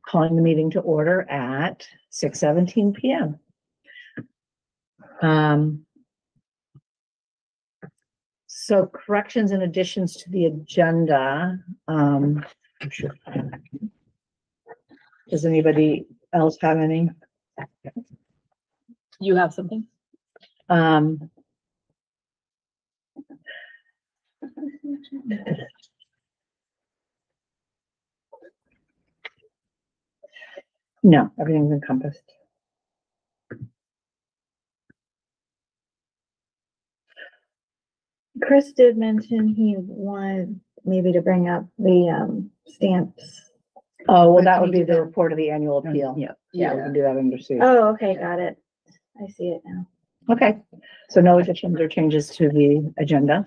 calling the meeting to order at 6:17 p.m. So corrections and additions to the agenda. Does anybody else have any? You have something? No, everything's encompassed. Chris did mention he wanted maybe to bring up the stamps. Oh, well, But that can would we be do the that? report of the annual appeal. Yeah. Yeah, we can do that under C. Oh, okay, got it. I see it now. Okay, so no additions or changes to the agenda.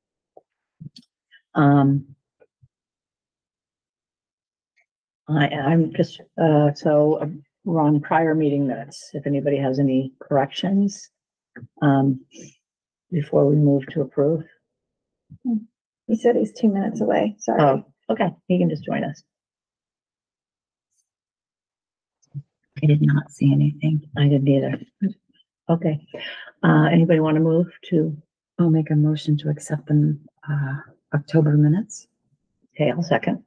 I'm just, we're on prior meeting minutes, if anybody has any corrections, before we move to approve. He said he's 2 minutes away, sorry. Oh, okay, he can just join us. I did not see anything. I didn't either. Okay, anybody want to move to, I'll make a motion to accept the October minutes. okay, I'll second.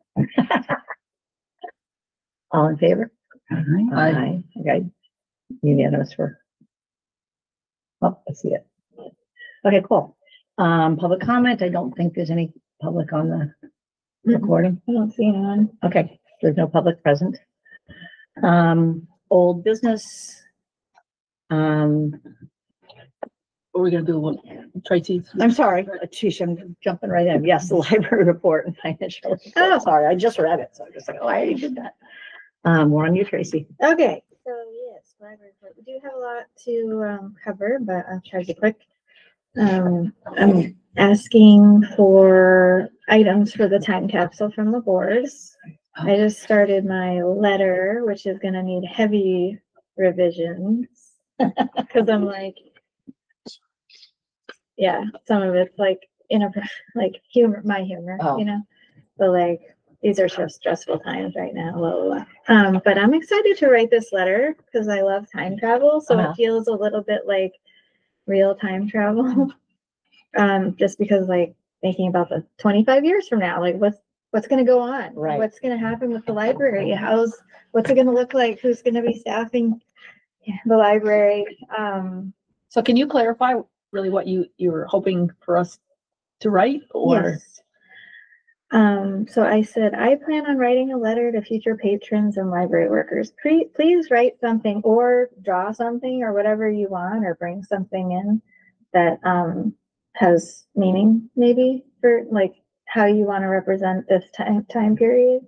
All in favor? Aye. Okay, unanimous for. Oh, I see it. Okay, cool. Public comment, I don't think there's any public on the recording. I don't see anyone. Okay, there's no public present. Old business. What are we gonna do? What, Tracy's? I'm sorry, Tisha, I'm jumping right in. Yes, the library report and financial. report. Oh. Sorry, I just read it, so I'm just like, oh, I already did that. We're on you, Tracy. Okay, so yes, library report. We do have a lot to cover, but I'll try to be quick. I'm asking for items for the time capsule from the boards. I just started my letter, which is gonna need heavy revisions. Cause I'm like, yeah, some of it's like, like humor, my humor, Oh. you know? But like, these are so stressful times right now, blah, blah, blah. But I'm excited to write this letter because I love time travel, so Uh-huh. it feels a little bit like real time travel. Just because like thinking about the 25 years from now, like what's gonna go on? Right. What's gonna happen with the library? What's it gonna look like? Who's gonna be staffing the library? So can you clarify really what you were hoping for us to write or? Yes. So I said, I plan on writing a letter to future patrons and library workers. Please write something or draw something or whatever you want, or bring something in that has meaning, maybe for like how you want to represent this time period.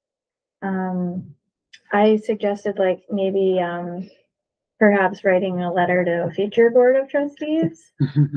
I suggested like maybe perhaps writing a letter to a future board of trustees.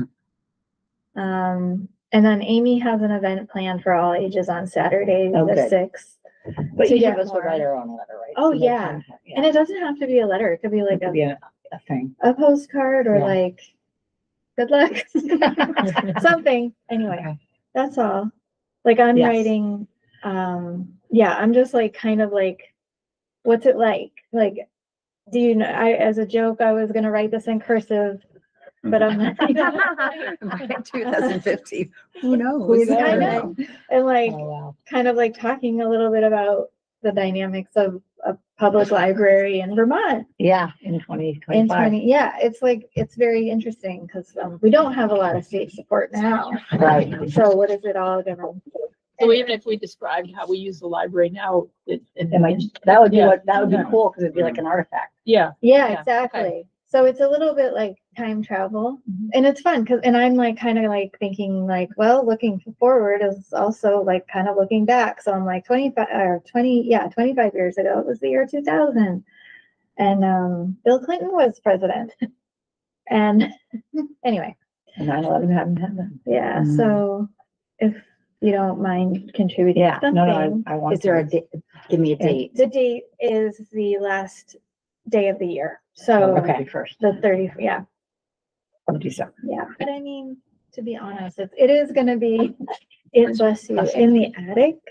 And then Amy has an event planned for all ages on Saturday, the Okay. 6th. But To each of get us would more. write our own letter, right? Oh, To make yeah. contact, And it doesn't have to be a letter. It could be like It could be a thing. a postcard or Yeah. like, good luck, something. Anyway, Okay. that's all. Like I'm Yes. writing, yeah, I'm just like, kind of like, what's it like? Like, do you know, as a joke, I was gonna write this in cursive, but I'm not. By 2050, who knows? Who knows? I know. And like, Oh, wow. kind of like talking a little bit about the dynamics of a public library in Vermont. Yeah, in In 2025. 20, yeah, it's like, it's very interesting because we don't have a lot of state support now. Right. So what is it all gonna? So even if we described how we use the library now, That would be Yeah. that would be cool because it'd be like an artifact. yeah, Yeah, Yeah, exactly. So it's a little bit like time travel and it's fun because, and I'm like, kind of like thinking like, well, looking forward is also like kind of looking back. So I'm like 25 years ago, it was the year 2000. And Bill Clinton was president. And anyway, 9/11 hadn't happened. yeah, Mm. so if you don't mind contributing Yeah, something. no, I want. Is there a to. date? Give me a Yeah. date. The date is the last day of the year. So Okay, first the 30th, yeah. of December. Yeah, but I mean, to be honest, it is gonna be, bless you, in the attic.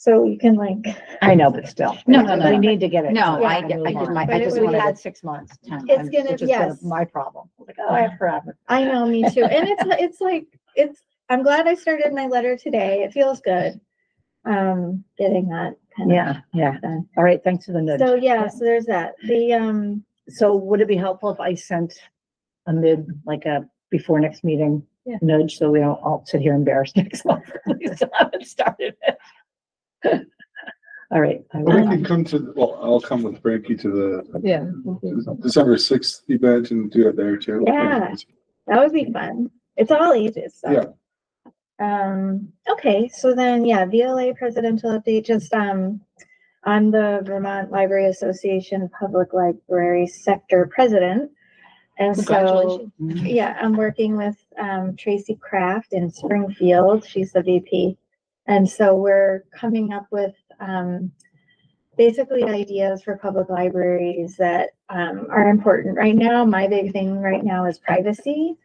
So you can like, I know, but still. No, no, no, We no. need to get it. No, I to get- I move just- on. my- I just We wanted had 6 months. It's gonna- which is yes. My problem. Like, oh, I have forever. I know, me too. And it's like, I'm glad I started my letter today. It feels good. Getting that kind of Yeah. done. All right, thanks for the nudge. So yeah, so there's that. So would it be helpful if I sent a like a before next meeting Yeah. nudge, so we don't all sit here embarrassed next month? We still haven't started it. All right. I We will. can come to, well, I'll come with Frankie to the Yeah. December 6th event and do it there too. Yeah. That would be fun. It's all ages, so. Yeah. Okay, so then, yeah, VLA presidential update, just, I'm the Vermont Library Association Public Library Sector President. And so, Congratulations. yeah, I'm working with, Tracy Kraft in Springfield. She's the VP. And so we're coming up with, basically ideas for public libraries that, are important right now. My big thing right now is privacy.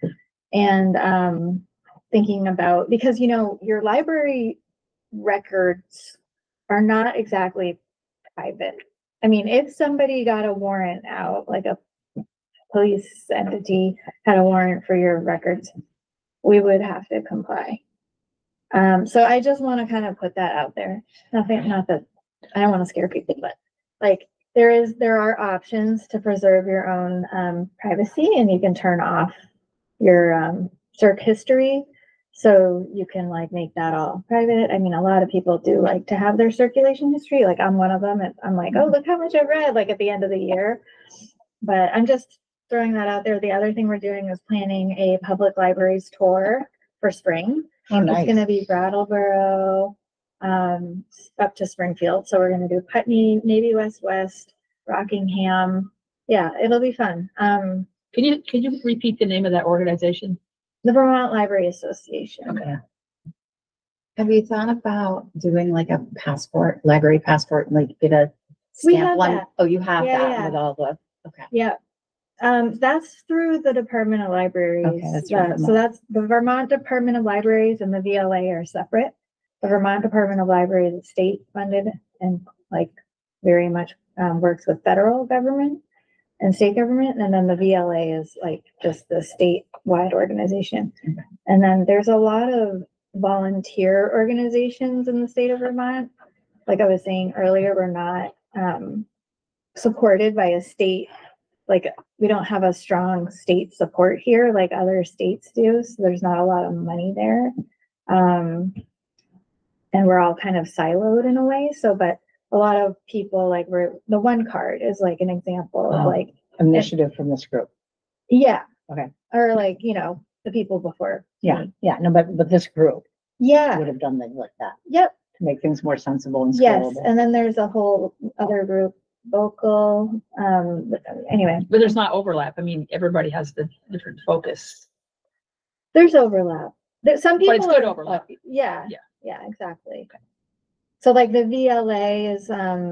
And, thinking about, because, your library records are not exactly private. I mean, if somebody got a warrant out, like a police entity had a warrant for your records, we would have to comply. So I just want to kind of put that out there. Not that I don't want to scare people, but like there are options to preserve your own privacy, and you can turn off your circ history. So you can like make that all private. I mean, a lot of people do like to have their circulation history. Like I'm one of them. And I'm like, oh, look how much I've read, like at the end of the year. But I'm just throwing that out there. The other thing we're doing is planning a public libraries tour for spring. Oh, It's nice. gonna be Brattleboro, up to Springfield. So we're gonna do Putney, maybe West, Rockingham. Yeah, it'll be fun. Can you repeat the name of that organization? The Vermont Library Association. Okay. Have you thought about doing like a passport, library passport, and like get a We stamp have one? that. Oh, you have Yeah, that yeah. with all the, okay. Yeah. That's through the Department of Libraries. Okay, that's Yeah, right. so that's the Vermont Department of Libraries and the VLA are separate. The Vermont Department of Libraries is state funded and like very much works with federal government and state government. And then the VLA is like just the statewide organization. Okay. And then there's a lot of volunteer organizations in the state of Vermont. Like I was saying earlier, we're not supported by a state, like we don't have a strong state support here like other states do. So there's not a lot of money there. And we're all kind of siloed in a way. So, but a lot of people like the One Card is like an example of Oh. like, Initiative from this group. yeah. Okay. Or like, the people before. Yeah, me. yeah, no, but this group Yeah. would have done things like that Yep. to make things more sensible and Yes. scalable. And then there's a whole other group, Vocal. But anyway, But there's not overlap. I mean, everybody has the different focus. there's overlap. Some people But it's good are- overlap. Yeah. Yeah. Yeah, exactly. So like the VLA is,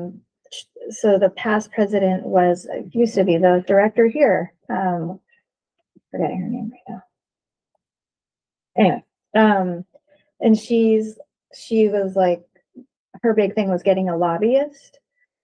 so the past president used to be the director here. Forgetting her name right now. Anyway, and she was like, her big thing was getting a lobbyist,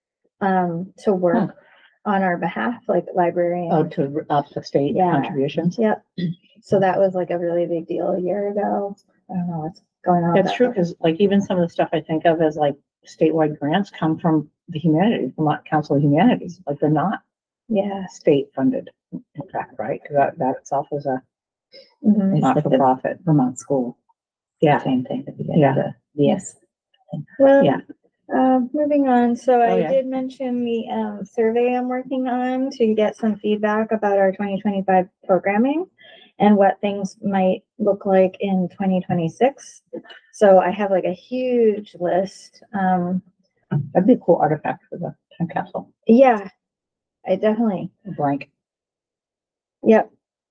to work on our behalf, like librarian. Oh, to up the state Yeah. contributions. Yep. So that was like a really big deal a year ago. I don't know what's going on. That's with true, that. because like even some of the stuff I think of as like statewide grants come from the humanities, Vermont Council of Humanities, like they're not Yeah. state funded, in fact, right? 'Cause that itself is a Mhm. It's not like for the profit. Vermont School, Yeah, same thing at the beginning. yeah. Yes. Well, Yeah. moving on. So I yeah. did mention the survey I'm working on to get some feedback about our 2025 programming and what things might look like in 2026. So I have like a huge list. That'd be a cool artifact for the time capsule, Yeah, I definitely. blank. Yep.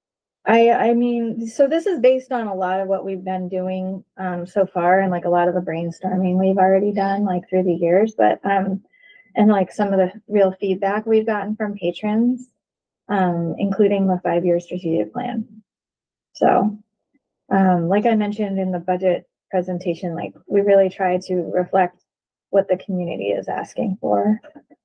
I mean, so this is based on a lot of what we've been doing so far and like a lot of the brainstorming we've already done like through the years, but and like some of the real feedback we've gotten from patrons, including the 5-year strategic plan. So like I mentioned in the budget presentation, like we really try to reflect what the community is asking for.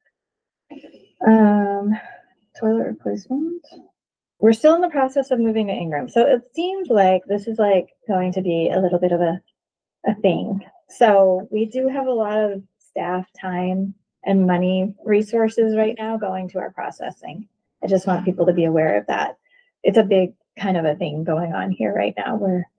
Toilet replacement. We're still in the process of moving to Ingram, so it seems like this is like going to be a little bit of a thing. So we do have a lot of staff time and money resources right now going to our processing. I just want people to be aware of that. It's a big kind of a thing going on here right now where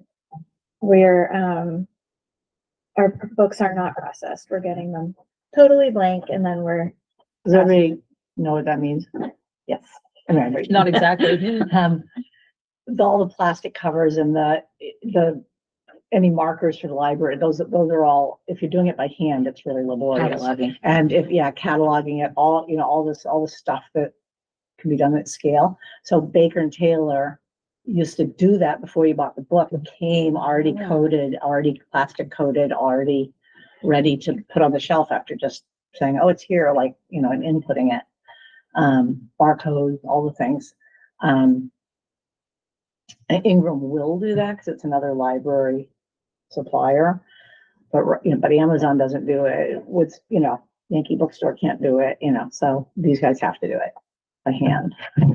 our books are not processed. We're getting them totally blank and then we're, Does everybody know what that means? yes. I mean, everybody- Not exactly. All the plastic covers and the any markers for the library, those are all, if you're doing it by hand, it's really laborious. And if, cataloging it, all the stuff that can be done at scale. So Baker and Taylor used to do that before you bought the book. It came already coated, already plastic coated, already ready to put on the shelf after just saying, oh, it's here, like, and inputting it. Barcodes, all the things. And Ingram will do that because it's another library supplier, but Amazon doesn't do it. With Yankee Bookstore can't do it. So these guys have to do it by hand.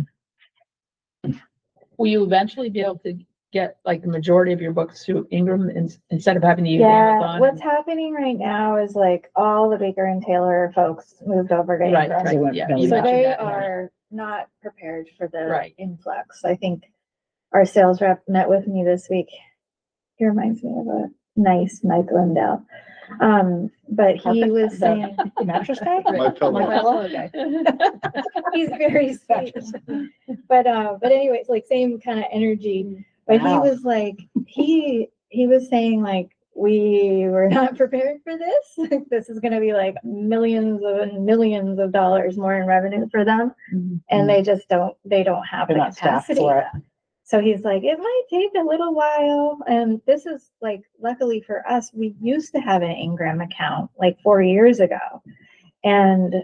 Will you eventually be able to get like the majority of your books through Ingram instead of having to use Yeah, Amazon? what's happening right now is like all the Baker and Taylor folks moved over to Right, Ingram. right, yeah. So you So mentioned they that, yeah. are not prepared for the Right. influx. I think our sales rep met with me this week. He reminds me of a nice Mike Lindell. But he was saying, The mattress guy? My pillow. My pillow guy. he's very sweet. But anyway, it's like same kind of energy. But he Wow. was like, he was saying like, we were not prepared for this. This is gonna be like millions and millions of dollars more in revenue for them. And they just don't have They're the not staffed capacity. for it. So he's like, it might take a little while. And this is like, luckily for us, we used to have an Ingram account like 4 years ago. And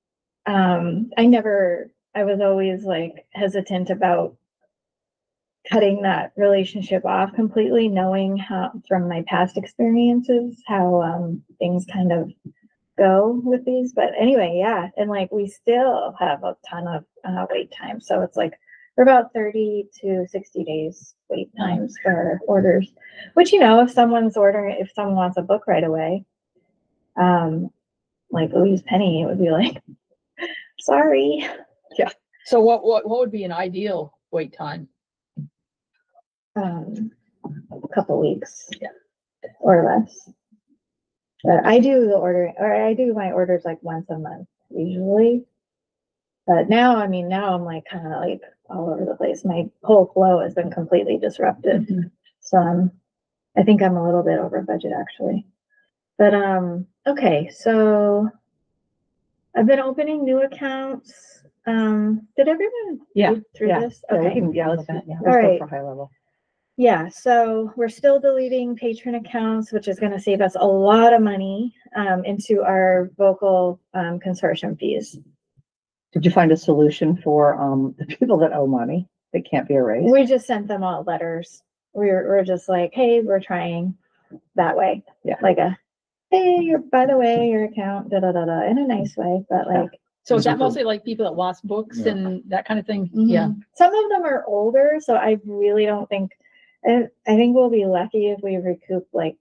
I was always like hesitant about cutting that relationship off completely, knowing how, from my past experiences, how things kind of go with these. But anyway, yeah. And like, we still have a ton of wait time. So it's like, we're about 30 to 60 days wait times for orders, which, if someone wants a book right away, like Louise Penny, it would be like, sorry. So what would be an ideal wait time? A couple weeks. Yeah. Or less. But I do my orders like once a month usually. But now I'm like kind of like all over the place. My whole flow has been completely disrupted. So I think I'm a little bit over budget actually. But okay, so I've been opening new accounts. Did everyone read through this? Okay. Let's All go right. for high level. Yeah, so we're still deleting patron accounts, which is going to save us a lot of money into our vocal consortium fees. Did you find a solution for the people that owe money that can't be erased? We just sent them all letters. We're just like, hey, we're trying that way. Yeah. Like hey, by the way, your account, in a nice way, but like. So is that mostly like people that lost books and that kind of thing? Mhm. Yeah. Some of them are older, so I really don't think. I think we'll be lucky if we recoup like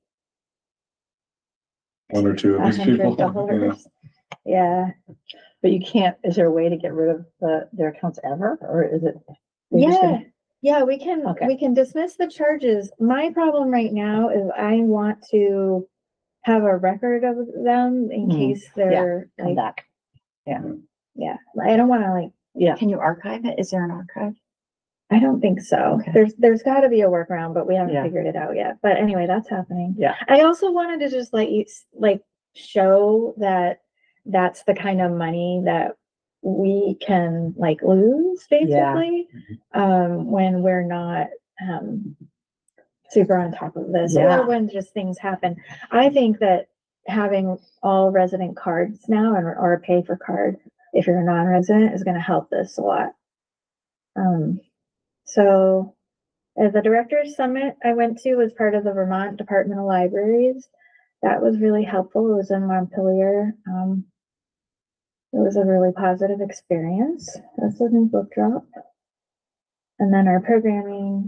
One or two of these people. Yeah. $100. Yeah. But you can't, is there a way to get rid of their accounts ever, or is it? you're just Yeah. gonna- Yeah, we can Okay. dismiss the charges. My problem right now is I want to have a record of them in case they're Come like, back. yeah, I don't want to like, Yeah. Can you archive it? Is there an archive? I don't think so. Okay. There's got to be a workaround, but we haven't Yeah. figured it out yet. But anyway, that's happening. Yeah. I also wanted to just let you like show that that's the kind of money that we can like lose basically when we're not super on top of this Yeah. or when just things happen. I think that having all resident cards now or a pay for card if you're a non-resident is going to help this a lot. So the Directors Summit I went to was part of the Vermont Department of Libraries. that was really helpful. It was in Montpelier. It was a really positive experience. That's a new book drop. And then our programming,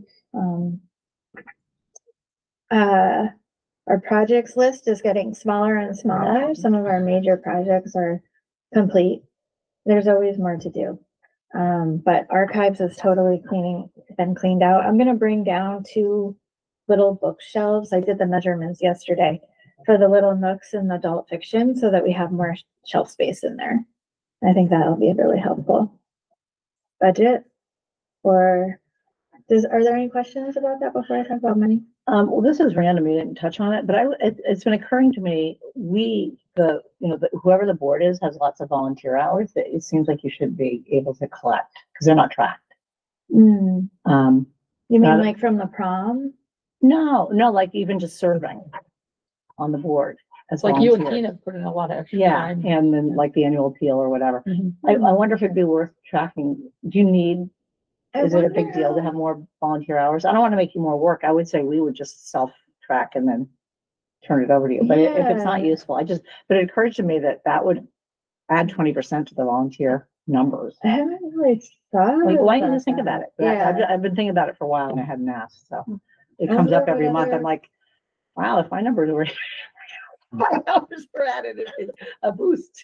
our projects list is getting smaller and smaller. Some of our major projects are complete. There's always more to do. But archives is totally been cleaned out. I'm gonna bring down 2 little bookshelves. I did the measurements yesterday for the little nooks in adult fiction so that we have more shelf space in there. I think that'll be really helpful. Budget or are there any questions about that before I talk about money? Well, this is random, you didn't touch on it, but it's been occurring to me, whoever the board is has lots of volunteer hours that it seems like you should be able to collect, because they're not tracked. You mean Not- like from the prom? No, like even just serving on the board. As It's like you and volunteers. Tina put in a lot of extra Yeah, time. and then like the annual appeal or whatever. Mhm. I wonder if it'd be worth tracking. Do you need, is it a big wonder deal to have more volunteer hours? I don't want to make you more work. I would say we would just self-track and then turn it over to you. But if it's not Yeah. useful, but it occurred to me that would add 20% to the volunteer numbers. I haven't really thought. Like, why don't you about just think that. about it? Yeah. I've been thinking about it for a while and I hadn't asked, so it I comes wonder up every what month. other- I'm like, wow, if my numbers were, my numbers were added, it's a boost.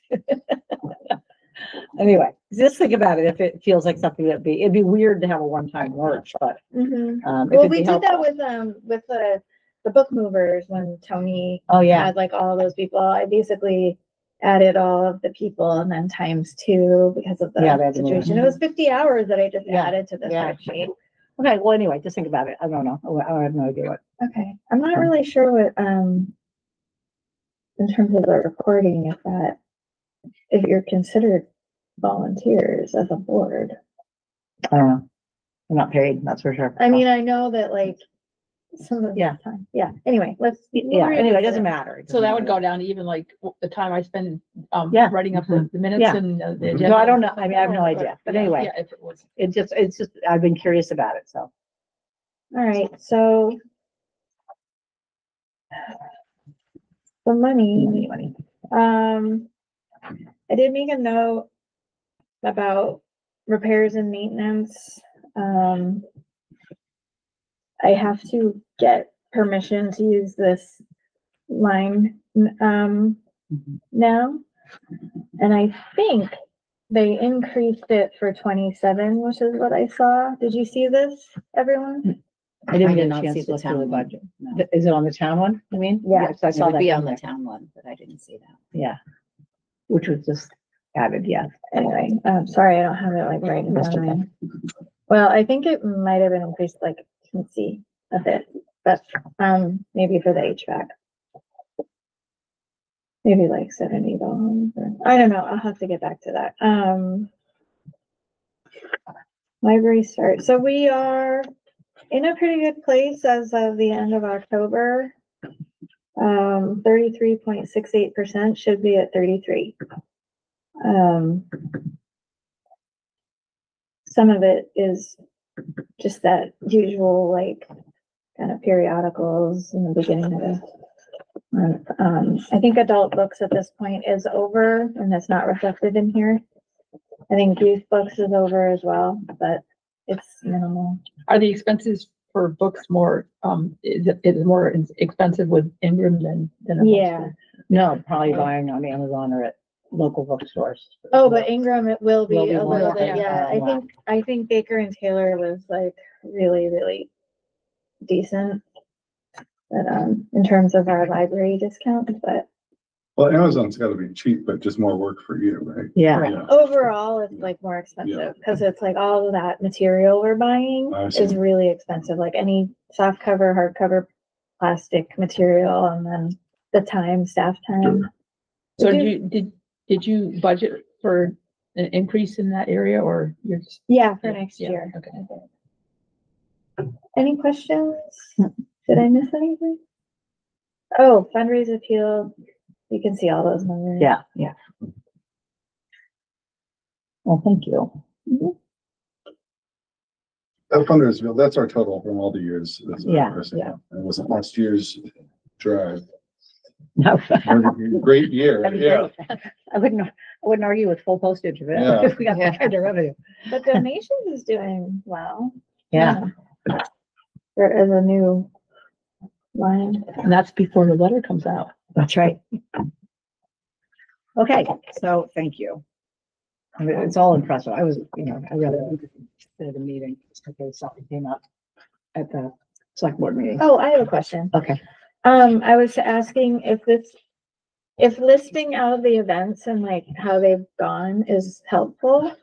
Anyway, just think about it. If it feels like something it'd be weird to have a one-time lurch, but, Mhm. if Well, it'd we be did that helpful. with the book movers when Tony Oh, yeah, had like all those people. I basically added all of the people and then times 2 because of Yeah, the that's amazing. situation. It was 50 hours that I just Yeah, added to the yeah. spreadsheet. okay, well, anyway, just think about it. I don't know. I have no idea what. Okay, I'm not really sure what, in terms of the recording, if you're considered volunteers as a board. I don't know. I'm not paid, that's for sure. I mean, I know that like some of the Yeah. time, yeah, anyway, we'll Yeah, anyway, it revisit doesn't matter. It So doesn't that would matter. go down to even like the time I spend, Yeah. writing up the minutes Yeah. and the Mhm. agenda. No, I don't and know. stuff I like mean, I have that. no idea, but Yeah, anyway. Yeah, if it was. It's just, I've been curious about it, so. All right, so the money, I did make a note about repairs and maintenance. I have to get permission to use this line, now. And I think they increased it for 27, which is what I saw. Did you see this, everyone? I didn't I get did a not chance see to the look through the town one. budget. No. Is it on the town one, you mean? Yeah. Yes, I It saw would that be down on the there. town one, but I didn't see that. Yeah. Which was just added, yeah. Anyway, sorry, I don't have it like right in That's front of okay. me. Well, I think it might have been increased, like, you can see a bit, but, maybe for the HVAC. Maybe like $70. I don't know. I'll have to get back to that. Library start. So we are in a pretty good place as of the end of October. 33.68% should be at 33. Some of it is just that usual, like, kind of periodicals in the beginning of the month. I think adult books at this point is over, and that's not reflected in here. I think youth books is over as well, but it's minimal. Are the expenses for books more, is it more expensive with Ingram than a Yeah. bookstore? No, probably buying on Amazon or at local bookstores. Oh, but Ingram, it will be Will be a little more, bit, yeah. yeah. I think Baker and Taylor was like really, really decent. But, in terms of our library discount, but Well, Amazon's gotta be cheap, but just more work for you, right? Yeah, Yeah. overall, it's like more expensive, because it's like all of that material we're buying I see. is really expensive, like any soft cover, hardcover, plastic material, and then the time, staff time. So We did you budget for an increase in that area or you're just? Yeah, for Yeah, next yeah, year. okay. Any questions? Did I miss anything? Oh, fundraise appeal, you can see all those numbers. yeah. Well, thank you. That fundraiser bill, that's our total from all the years. That's our Yeah, person. yeah. It wasn't last year's drive. No. Great year, That'd be yeah. great. I wouldn't argue with full postage of it, Yeah. if we got that kind of revenue. But donations is doing well. Yeah, There is a new line. And that's before the letter comes out. that's right. Okay, so thank you. I mean, it's all impressive. I was, I read it at the meeting, just in case something came up at the select board meeting. Oh, I have a question. Okay, I was asking if listing out the events and like how they've gone is helpful.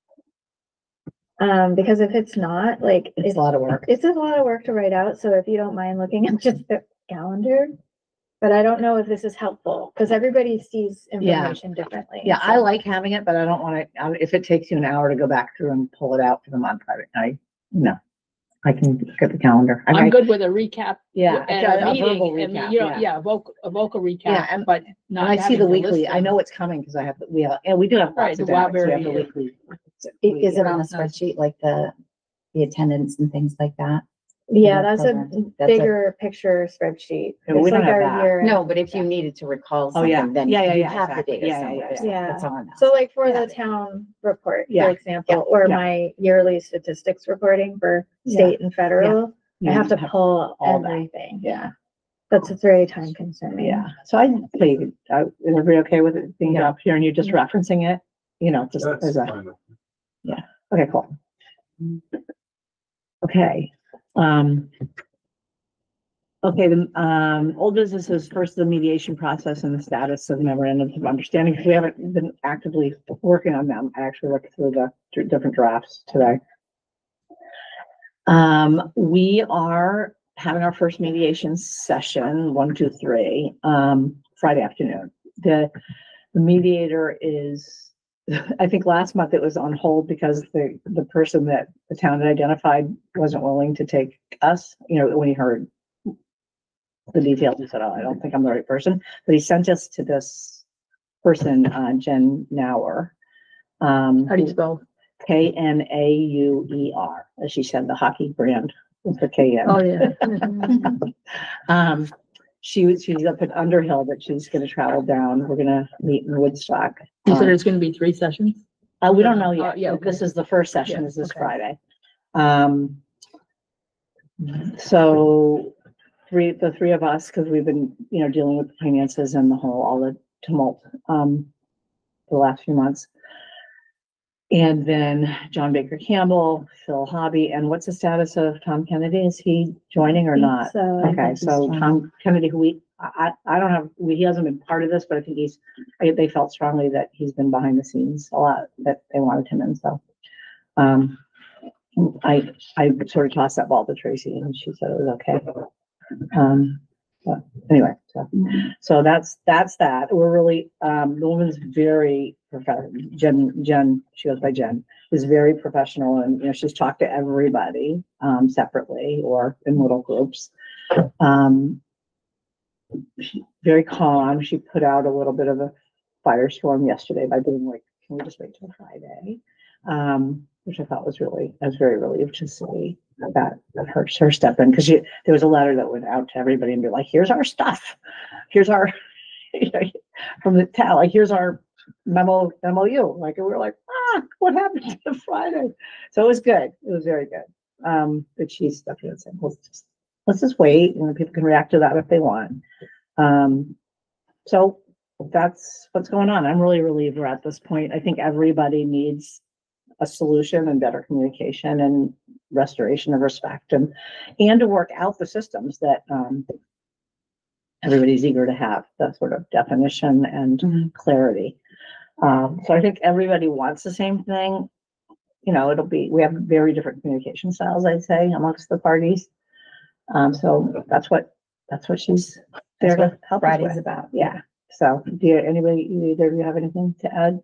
Because if it's not, like, it's a lot of work. it's a lot of work to write out, so if you don't mind looking at just the calendar. But I don't know if this is helpful, because everybody sees Yeah. information differently. Yeah, I so- like having it, but I don't want to, if it takes you an hour to go back through and pull it out for the month, no. I can get the calendar. I mean, I'm good with a recap Yeah. and a verbal meeting and, recap, yeah, a vocal Yeah, recap, and- but And not I see having the to weekly, list I them. know it's coming because we have, and we do have. Right, lots of the dinners. We have Wildberry, the yeah. weekly. Is it on a spreadsheet, like the attendance and things like that? Yeah, that that's a program. That's a- bigger picture spreadsheet. Yeah, we It's don't like have our that. year. No, but if you needed to recall Oh, yeah. something, then Yeah, you yeah, have the exactly. data Yeah, yeah, somewhere. yeah, yeah. That's all I'm So asking. like for Yeah. the town report, Yeah. for example, or Yeah. my yearly statistics reporting for Yeah. state and federal, I have to pull all that. everything. Yeah, That's very time consuming. yeah. So I think, is everybody okay with it being Yeah. up here and you just referencing it? Just That's as a, fine. okay, cool. Okay, okay, the, old business is first the mediation process and the status of memorandums of understanding. We haven't been actively working on them. I actually looked through the different drafts today. We are having our first mediation session, 1, 2, 3, Friday afternoon. The mediator is, I think last month it was on hold because the person that the town had identified wasn't willing to take us, when he heard the details, he said, oh, I don't think I'm the right person, but he sent us to this person, Jen Nauer. How do you spell? Knauer, as she said, the hockey brand with the KN. Oh, yeah. She's up at Underhill, but she's gonna travel down. We're gonna meet in Woodstock. You said there's gonna be 3 sessions? We don't know yeah, yet. okay. This is the first session, Yeah, is this okay. Friday. So the three of us, because we've been, dealing with the finances and all the tumult, the last few months. And then John Baker Campbell, Phil Hobby, and what's the status of Tom Kennedy? Is he joining or not? So, Okay, so Tom Kennedy, who I don't have, he hasn't been part of this, but I think they felt strongly that he's been behind the scenes a lot, that they wanted him in, so. I sort of tossed that ball to Tracy and she said it was okay. But anyway, so that's that. We're really, the woman's very professional. Jen, she goes by Jen, is very professional and, she's talked to everybody, separately or in little groups. She's very calm. She put out a little bit of a firestorm yesterday by being like, can we just wait till Friday? Which I thought was very relieved to see that her step in, because there was a letter that went out to everybody and be like, here's our stuff. Here's our, from the town, like, here's our MOU. Like, and we were like, what happened to Friday? So it was good. It was very good. But she stepped in and said, let's just wait, and people can react to that if they want. So that's what's going on. I'm really relieved we're at this point. I think everybody needs a solution and better communication and restoration of respect and to work out the systems that everybody's eager to have, that sort of definition and clarity. So I think everybody wants the same thing. We have very different communication styles, I'd say, amongst the parties. So that's what she's there to help us Friday's with. about. Yeah. So either of you have anything to add?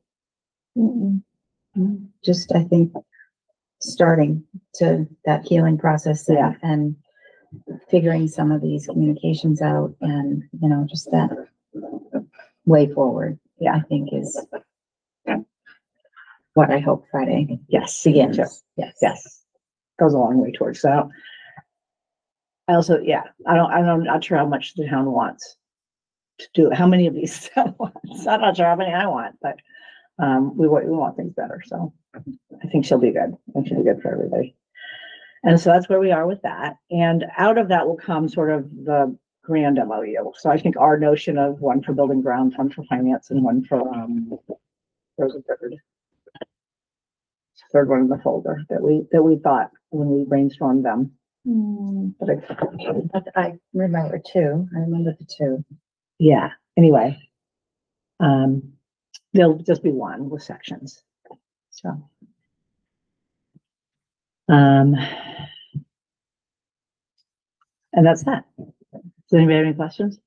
Just, I think, starting to that healing process Yeah. and figuring some of these communications out and, just that way forward. Yeah. I think is what I hope Friday Yes. begins. Sure. Yes. Yes. Goes a long way towards that. I also, I'm not sure how much the town wants to do, how many of these I want. I'm not sure how many I want, but, we want things better, so I think she'll be good. I think she'll be good for everybody. And so that's where we are with that. And out of that will come sort of the grand MOU. So I think our notion of one for building grounds, one for finance, and one for, there's a third one in the folder that we thought when we brainstormed them. But I remember two. I remember the two. yeah, anyway. There'll just be one with sections. So. And that's that. Does anybody have any questions?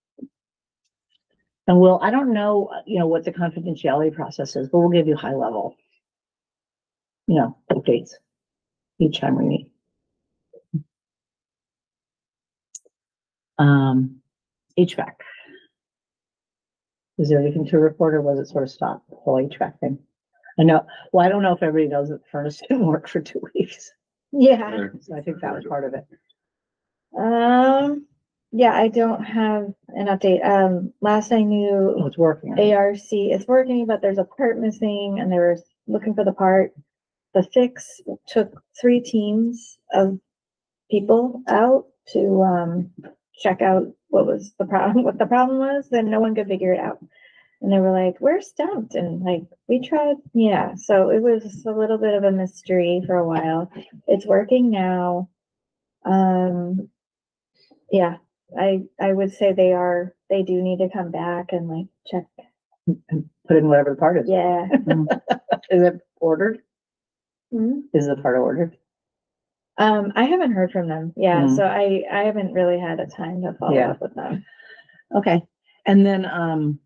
And I don't know, what the confidentiality process is, but we'll give you high level, updates each time we meet. HVAC. Is there anything to report, or was it sort of stopped, the whole HVAC thing? I don't know if everybody knows that the furnace didn't work for 2 weeks. Yeah. So I think that was part of it. Yeah, I don't have an update. Last I knew, Oh, it's working. ARC is working, but there's a part missing and they were looking for the part. The fix took 3 teams of people out to check out what the problem was. Then no one could figure it out. And they were like, we're stumped. And like, we tried. Yeah. So it was a little bit of a mystery for a while. It's working now. Yeah, I would say they do need to come back and like check. And put in whatever the part is. Yeah. Is it ordered? Mhm. Is the part ordered? I haven't heard from them. Yeah. Mhm. So I haven't really had a time to follow Yeah. up with them. Okay. And then,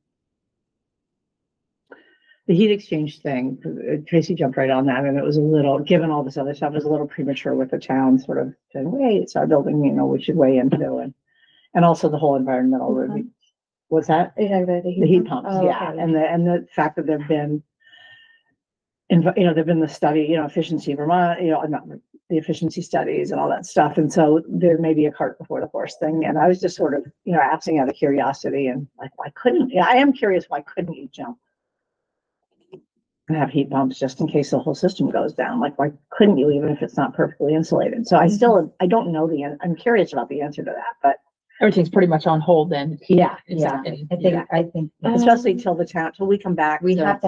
the heat exchange thing, Tracy jumped right on that, and it was a little, given all this other stuff, it was a little premature with the town sort of saying, wait, it's our building, we should weigh into, and also the whole environmental Heat review. pumps? What's that? Are you talking about The heat pumps, Oh, yeah, okay. and the fact that there've been, there've been the study, efficiency Vermont, not the efficiency studies and all that stuff, and so there may be a cart before the horse thing, and I was just sort of, asking out of curiosity, and like, I am curious, why couldn't you jump and have heat pumps just in case the whole system goes down? Like, why couldn't you, even if it's not perfectly insulated? So I don't know I'm curious about the answer to that, but Everything's pretty much on hold then. yeah, Yeah, And- I think especially till we come back. we have to,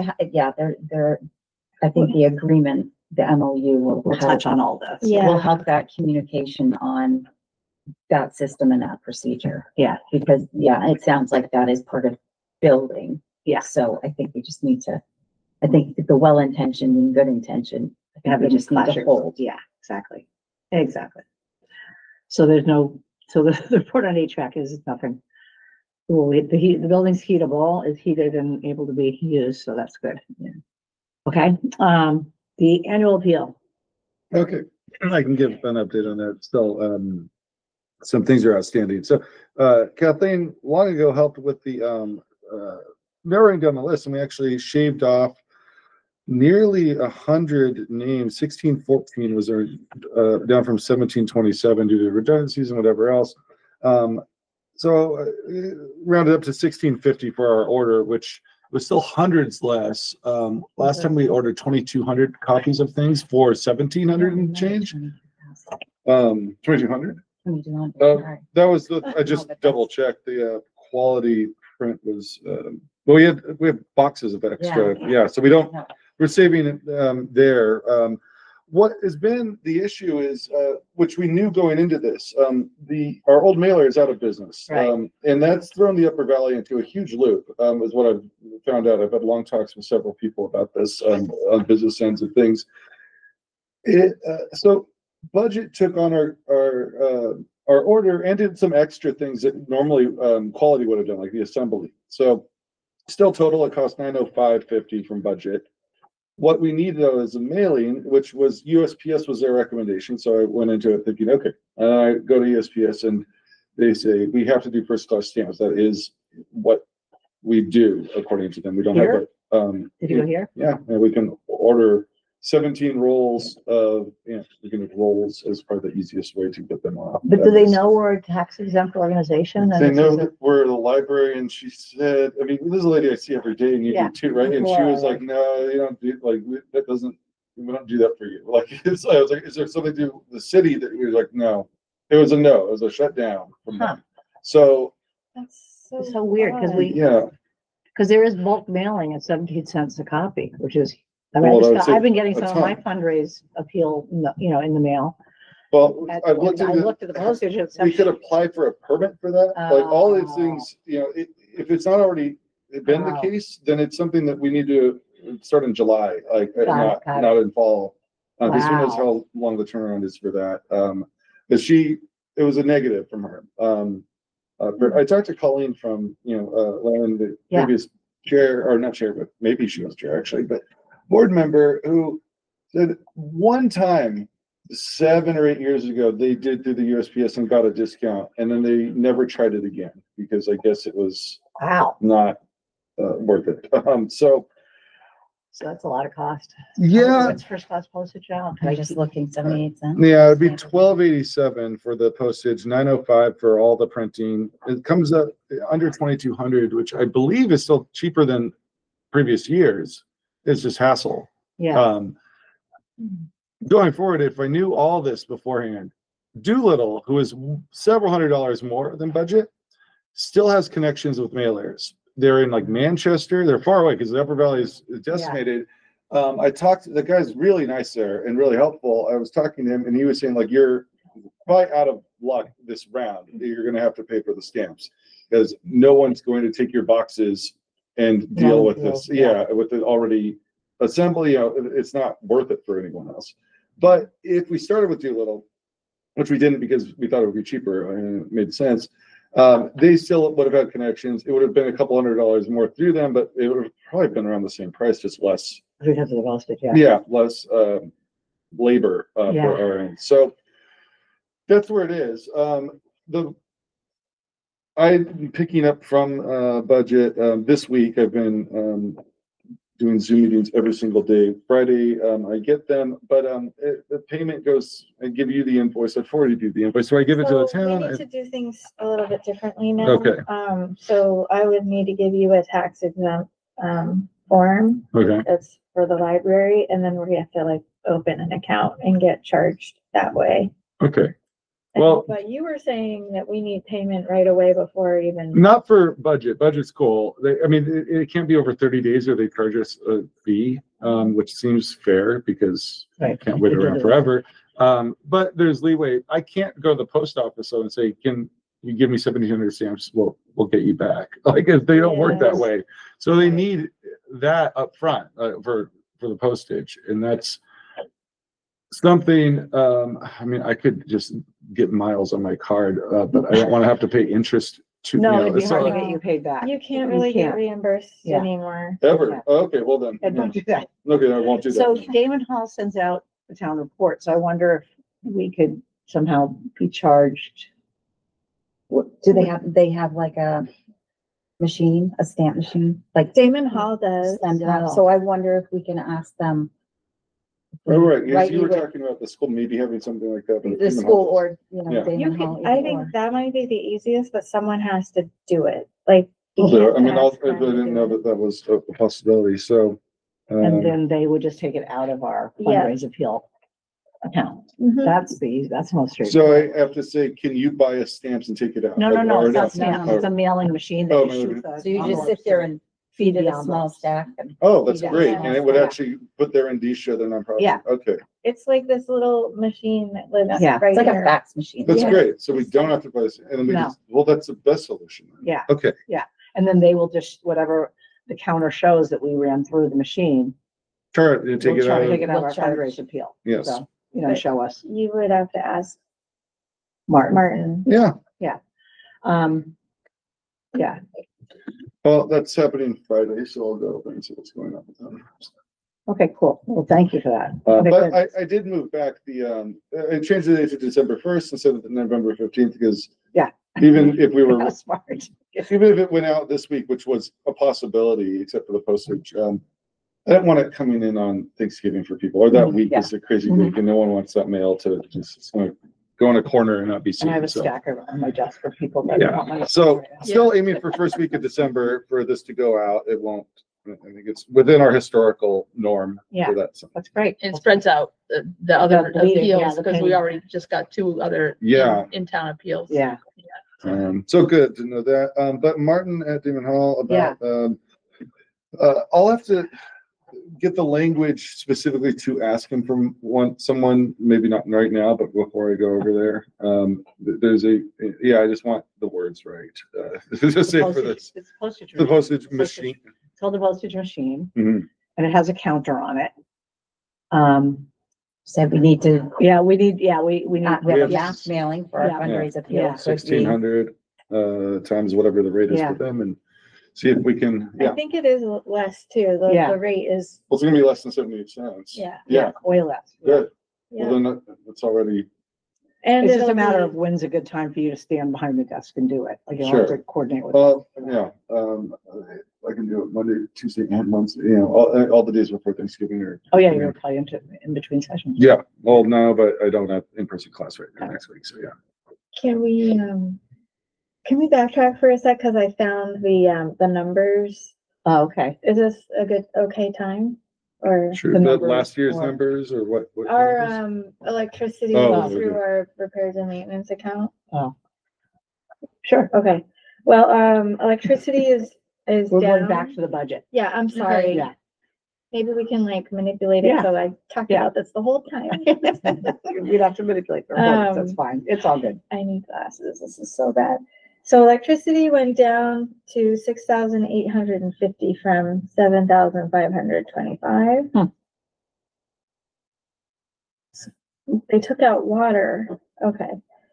I think the agreement, the MOU We'll will touch help, on all this. Yeah. will help that communication on that system and that procedure. Yeah. Because, it sounds like that is part of building. Yeah. So I think we just need to, I think the well-intentioned and good intention, I think we just need to hold. Yeah, exactly. So the report on HVAC is nothing. Well, the building's heatable, is heated and able to be used, so that's good. Yeah. Okay, the annual appeal. Okay, I can give an update on that. Still, some things are outstanding. So, Kathleen long ago helped with the narrowing down the list, and we actually shaved off nearly 100 names. 1614 was our down from 1727 due to redundancies and whatever else. So rounded up to 1650 for our order, which was still hundreds less. Last time we ordered 2,200 copies of things for 1,700 and change. 2,200. That was I just double checked. The quality print was, well, we have boxes of extra. Yeah, so we're saving it there. What has been the issue is, which we knew going into this, our old mailer is out of business. Right. And that's thrown the Upper Valley into a huge loop, is what I've found out. I've had long talks with several people about this on business ends of things. So budget took on our order and did some extra things that normally quality would have done, like the assembly. So still total, it cost $905.50 from budget. What we need though is a mailing, which was USPS was their recommendation. So I went into it thinking, okay, I go to USPS and they say we have to do first class stamps. That is what we do according to them. We don't have Did you go here? yeah, and we can order 17 rolls of, speaking of rolls, is probably the easiest way to get them off. But do they know we're a tax exempt organization? and They this know is a- that we're the library, and she said, I mean, this is a lady I see every day, and you Yeah. do too, right? And she was like, no, you don't do, like, that doesn't, we don't do that for you. Like, it's, I was like, is there something to do with the city that we were like, no, it was a no, it was a shutdown from Huh. them. So, That's It's so weird, 'cause odd. we- yeah, Cause there is bulk mailing at 17 cents a copy, which is, I mean, Well, I would say I've been getting a some of my ton. fundraise appeal, in the mail. well, At- I've looked I into, looked at the postage. It's we could apply for a permit for that, like, all these Oh. things, if it's not already been the Oh. case, then it's something that we need to start in July, like, Got it. not in fall. Because who knows Wow. how long the turnaround is for that. But it was a negative from her. But I talked to Colleen from, Lauren, the Yeah. previous chair, or not chair, but maybe she was chair actually, but board member who said one time, 7 or 8 years ago, they did through the USPS and got a discount, and then they never tried it again because I guess it was Wow, not worth it. so that's a lot of cost. Yeah, What's first class postage now? I'm just looking, 78 cents. yeah, it'd be $12.87 for the postage, $9.05 for all the printing. It comes up under 2,200, which I believe is still cheaper than previous years. It's just hassle. Yeah, Going forward, if I knew all this beforehand, Doolittle, who is several $100s more than budget, still has connections with mailers. They're in like Manchester. They're far away because the Upper Valley is decimated. I talked, the guy's really nice there and really helpful. I was talking to him and he was saying like, you're probably out of luck this round. You're going to have to pay for the stamps because no one's going to take your boxes and deal with this. Yeah, with it already assembly, it's not worth it for anyone else. But if we started with Doolittle, which we didn't because we thought it would be cheaper and it made sense, they still would have had connections. It would have been a couple $100s more through them, but it would have probably been around the same price, just less. because of the postage, yeah. Yeah, less labor Yeah. for our end. So that's where it is. I'm picking up from budget. This week I've been doing Zoom meetings every single day. Friday, I get them, but the payment goes, I give you the invoice, I forwarded you the invoice, so I give it to the So we town. need to do things a little bit differently now. Okay. So I would need to give you a tax exempt, form Okay, that's for the library, and then we have to like open an account and get charged that way. okay. Well, But you were saying that we need payment right away before even. not for budget. Budget's cool. I mean, it can't be over 30 days or they charge us a fee, which seems fair because I Right. can't wait around forever. But there's leeway. I can't go to the post office though and say, can you give me 1,700 stamps? We'll get you back. Like, if they don't work that Yes. way. So they need that up front for the postage. And that's something, I mean, I could just get miles on my card, but I don't want to have to pay interest to, No, it'd be it's hard to not get you paid back. You can't You really get can't. reimbursed Yeah. anymore. ever. Okay, well then. And don't do that. Okay, I won't do So that. Damon Hall sends out the town report, so I wonder if we could somehow be charged. Do they have like a machine, a stamp machine, like Damon Hall does. send it out? So I wonder if we can ask them. Oh, right, yes, Write you were with talking about the school maybe having something like that. but The it's school in-house. or, Yeah. Damon You Hall. can, I either think or. that might be the easiest, but someone has to do it. Like. you I'll do it. I can't mean, ask I them to didn't do know it. that was a possibility, so. And then they would just take it out of our Yeah. fundraise appeal account. Mhm. That's most So straightforward. I have to say, can you buy us stamps and take it out? No, Or it's no? not stamps. It's a mailing machine that Oh, you mailing shoot the. So you just envelopes sit there in. and feed it the a small envelopes. stack. And Oh, that's Yeah. great. And it would Yeah. actually put their indicia, their nonprofit. Yeah. Okay, It's like this little machine that lives Yeah. right It's like a here. fax machine. that's Yeah. great. So we don't have to buy, and then we No. just, well, that's the best solution. then. Yeah. Okay, And then they will just, whatever the counter shows that we ran through the machine. chart, you take we'll it out. Take it out of We'll our charge. fundraise appeal. Yes. So, But- show us, You would have to ask Martin. Martin. Yeah, Yeah, well, that's happening Friday, so I'll go over and see what's going on with them. okay, cool. Well, thank you for that. Okay, But good. I did move back I changed the date to December 1st instead of November 15th because. Yeah. Even if we were, How smart. even if it went out this week, which was a possibility, except for the postage, I don't want it coming in on Thanksgiving for people, or that week Yeah. is a crazy Mhm. week and no one wants that mail to just go in a corner and not be And I have seen, a so. stacker on my desk for people that Yeah. want my. So still aiming for first week of December for this to go out. It won't, I think it's within our historical norm Yeah. for that. So, That's great. It spreads out the other The bleeding, yeah, appeals, the because we pain. already just got 2 other Yeah. in-town appeals. Yeah, so good to know that. But Martin at Demon Hall about, I'll have to get the language specifically to ask him from someone, maybe not right now, but before I go over there. There's I just want the words right. Just say for this, It's postage. the postage machine. It's called the postage machine, Mhm. and it has a counter on it. Said we need to, We need, we need. we have a have mass mailing for our Yeah. fundraise appeal. Yeah. Could we- 1,600 times whatever the rate is Yeah. for them, and see if we can, I yeah, think it is less too. Yeah. The rate is, well, it's gonna be less than 78 cents. yeah. Way less. Good, Yeah. well, then it's already, And It's just a it'll matter be- of when's a good time for you to stand behind the desk and do it. Like you have Sure. to coordinate with. well, yeah, I can do it Monday, Tuesday, and Wednesday, all the days before Thanksgiving or. Oh, yeah, you're probably in between sessions. Yeah, well, no, but I don't have in-person class right now next week, so yeah. Can we backtrack for a sec? Cause I found the numbers. Oh, okay. Is this a good, okay time? Or Sure, The the numbers last year's or- numbers or what? our, numbers? electricity Oh, through okay. our repairs and maintenance account? Sure. Okay, well, electricity is We're going back down. to the budget. Yeah, I'm sorry. Yeah. Maybe we can like manipulate it, Yeah. so I talked Yeah. about this the whole time. You'd have to manipulate the budget. That's fine. It's all good. I need glasses, this is so bad. So electricity went down to 6,850 from 7,525. They took out water, okay.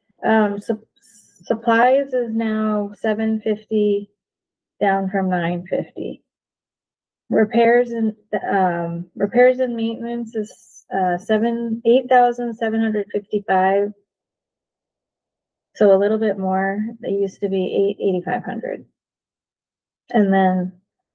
Supplies is now 750, down from 950. Repairs and maintenance is 8,755. So a little bit more. They used to be 8,500. And then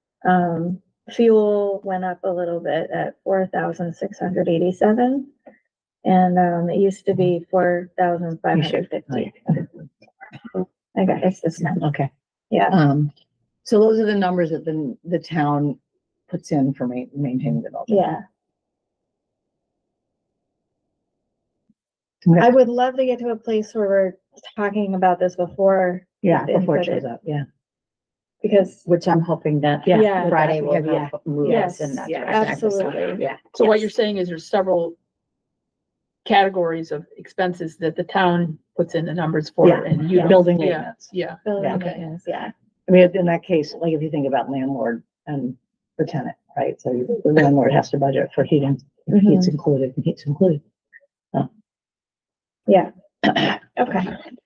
fuel went up a little bit at 4,687. And it used to be 4,550. Okay, it's this now. Okay. Yeah. So those are the numbers that the town puts in for maintaining the building. Yeah. Okay. I would love to get to a place where we're talking about this before, Yeah, the before it input shows up, yeah. because Which I'm hoping that Yeah. Friday will Yeah. help move Yes, us in that yeah, direction. absolutely. Yeah. So what Yes. you're saying is there's several categories of expenses that the town puts in the numbers for, Yeah. and you don't. Building Yeah, maintenance. yeah. building Yeah. maintenance, yeah. I mean, in that case, like if you think about landlord and the tenant, right? So the landlord has to budget for heating, heat's included, and heat's included. Yeah. Okay.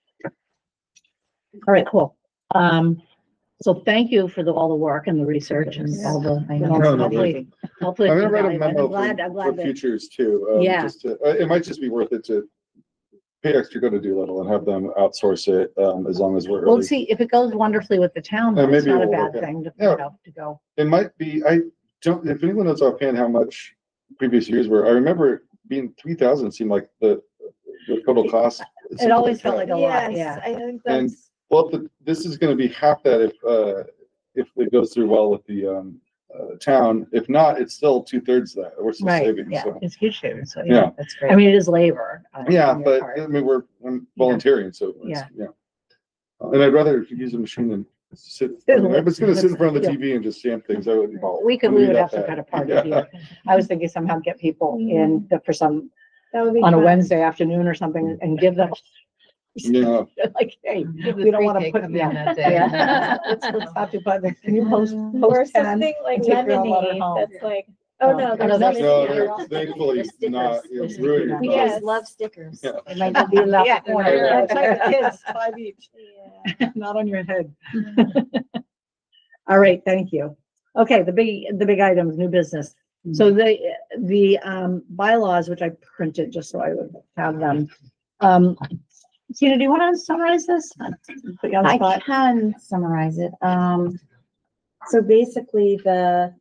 All right, cool. So thank you for all the work and the research and all the. I know. No, no, Hopefully. I'm gonna it's write a valuable. memo I'm glad for that, futures too. Yeah. Just to, it might just be worth it to pay extra go to Doolittle and have them outsource it, as long as we're well, early. see, if it goes wonderfully with the town, Yeah, it's maybe not a it will bad work out. thing to, Yeah. to go. It might be, I don't, if anyone knows offhand how much previous years were, I remember being 3,000 seemed like the total cost. It always felt like a lot, Yes, yeah. I think And- that's, Well, this is gonna be half that if it goes through well with the town. If not, it's still 2/3 that. We're still Right, saving, yeah, so. it's huge savings, so, Yeah. yeah. That's I great. mean, it is labor. Yeah, on your but part. I mean, I'm volunteering, so. Yeah. And I'd rather use a machine than sit, if it's gonna sit in front of the TV and just stamp things, I would. Well, we would have to cut a party Yeah. here. I was thinking somehow get people in for some, that would be. on a fun. Wednesday afternoon or something and give them. Yeah. Like, hey, Give the we don't wanna pre-K put, come in yeah. that day. Yeah. Let's not do, but can you post Or 10? something like and take your own letter lemonade, home? that's like, oh No. no, Oh, no, there's that's- No, lemonade. they're thankfully not, you know, They're ruining sticky your Yes. thoughts. love stickers. Yeah. It might not be in that Yeah, corner. yeah, it's like the kids, 5 each, Yeah. not on your head. All right, thank you. Okay, the big items, new business. So the bylaws, which I printed just so I would have them. Tina, do you want to summarize this? Put you on the I spot. can summarize it. So basically, the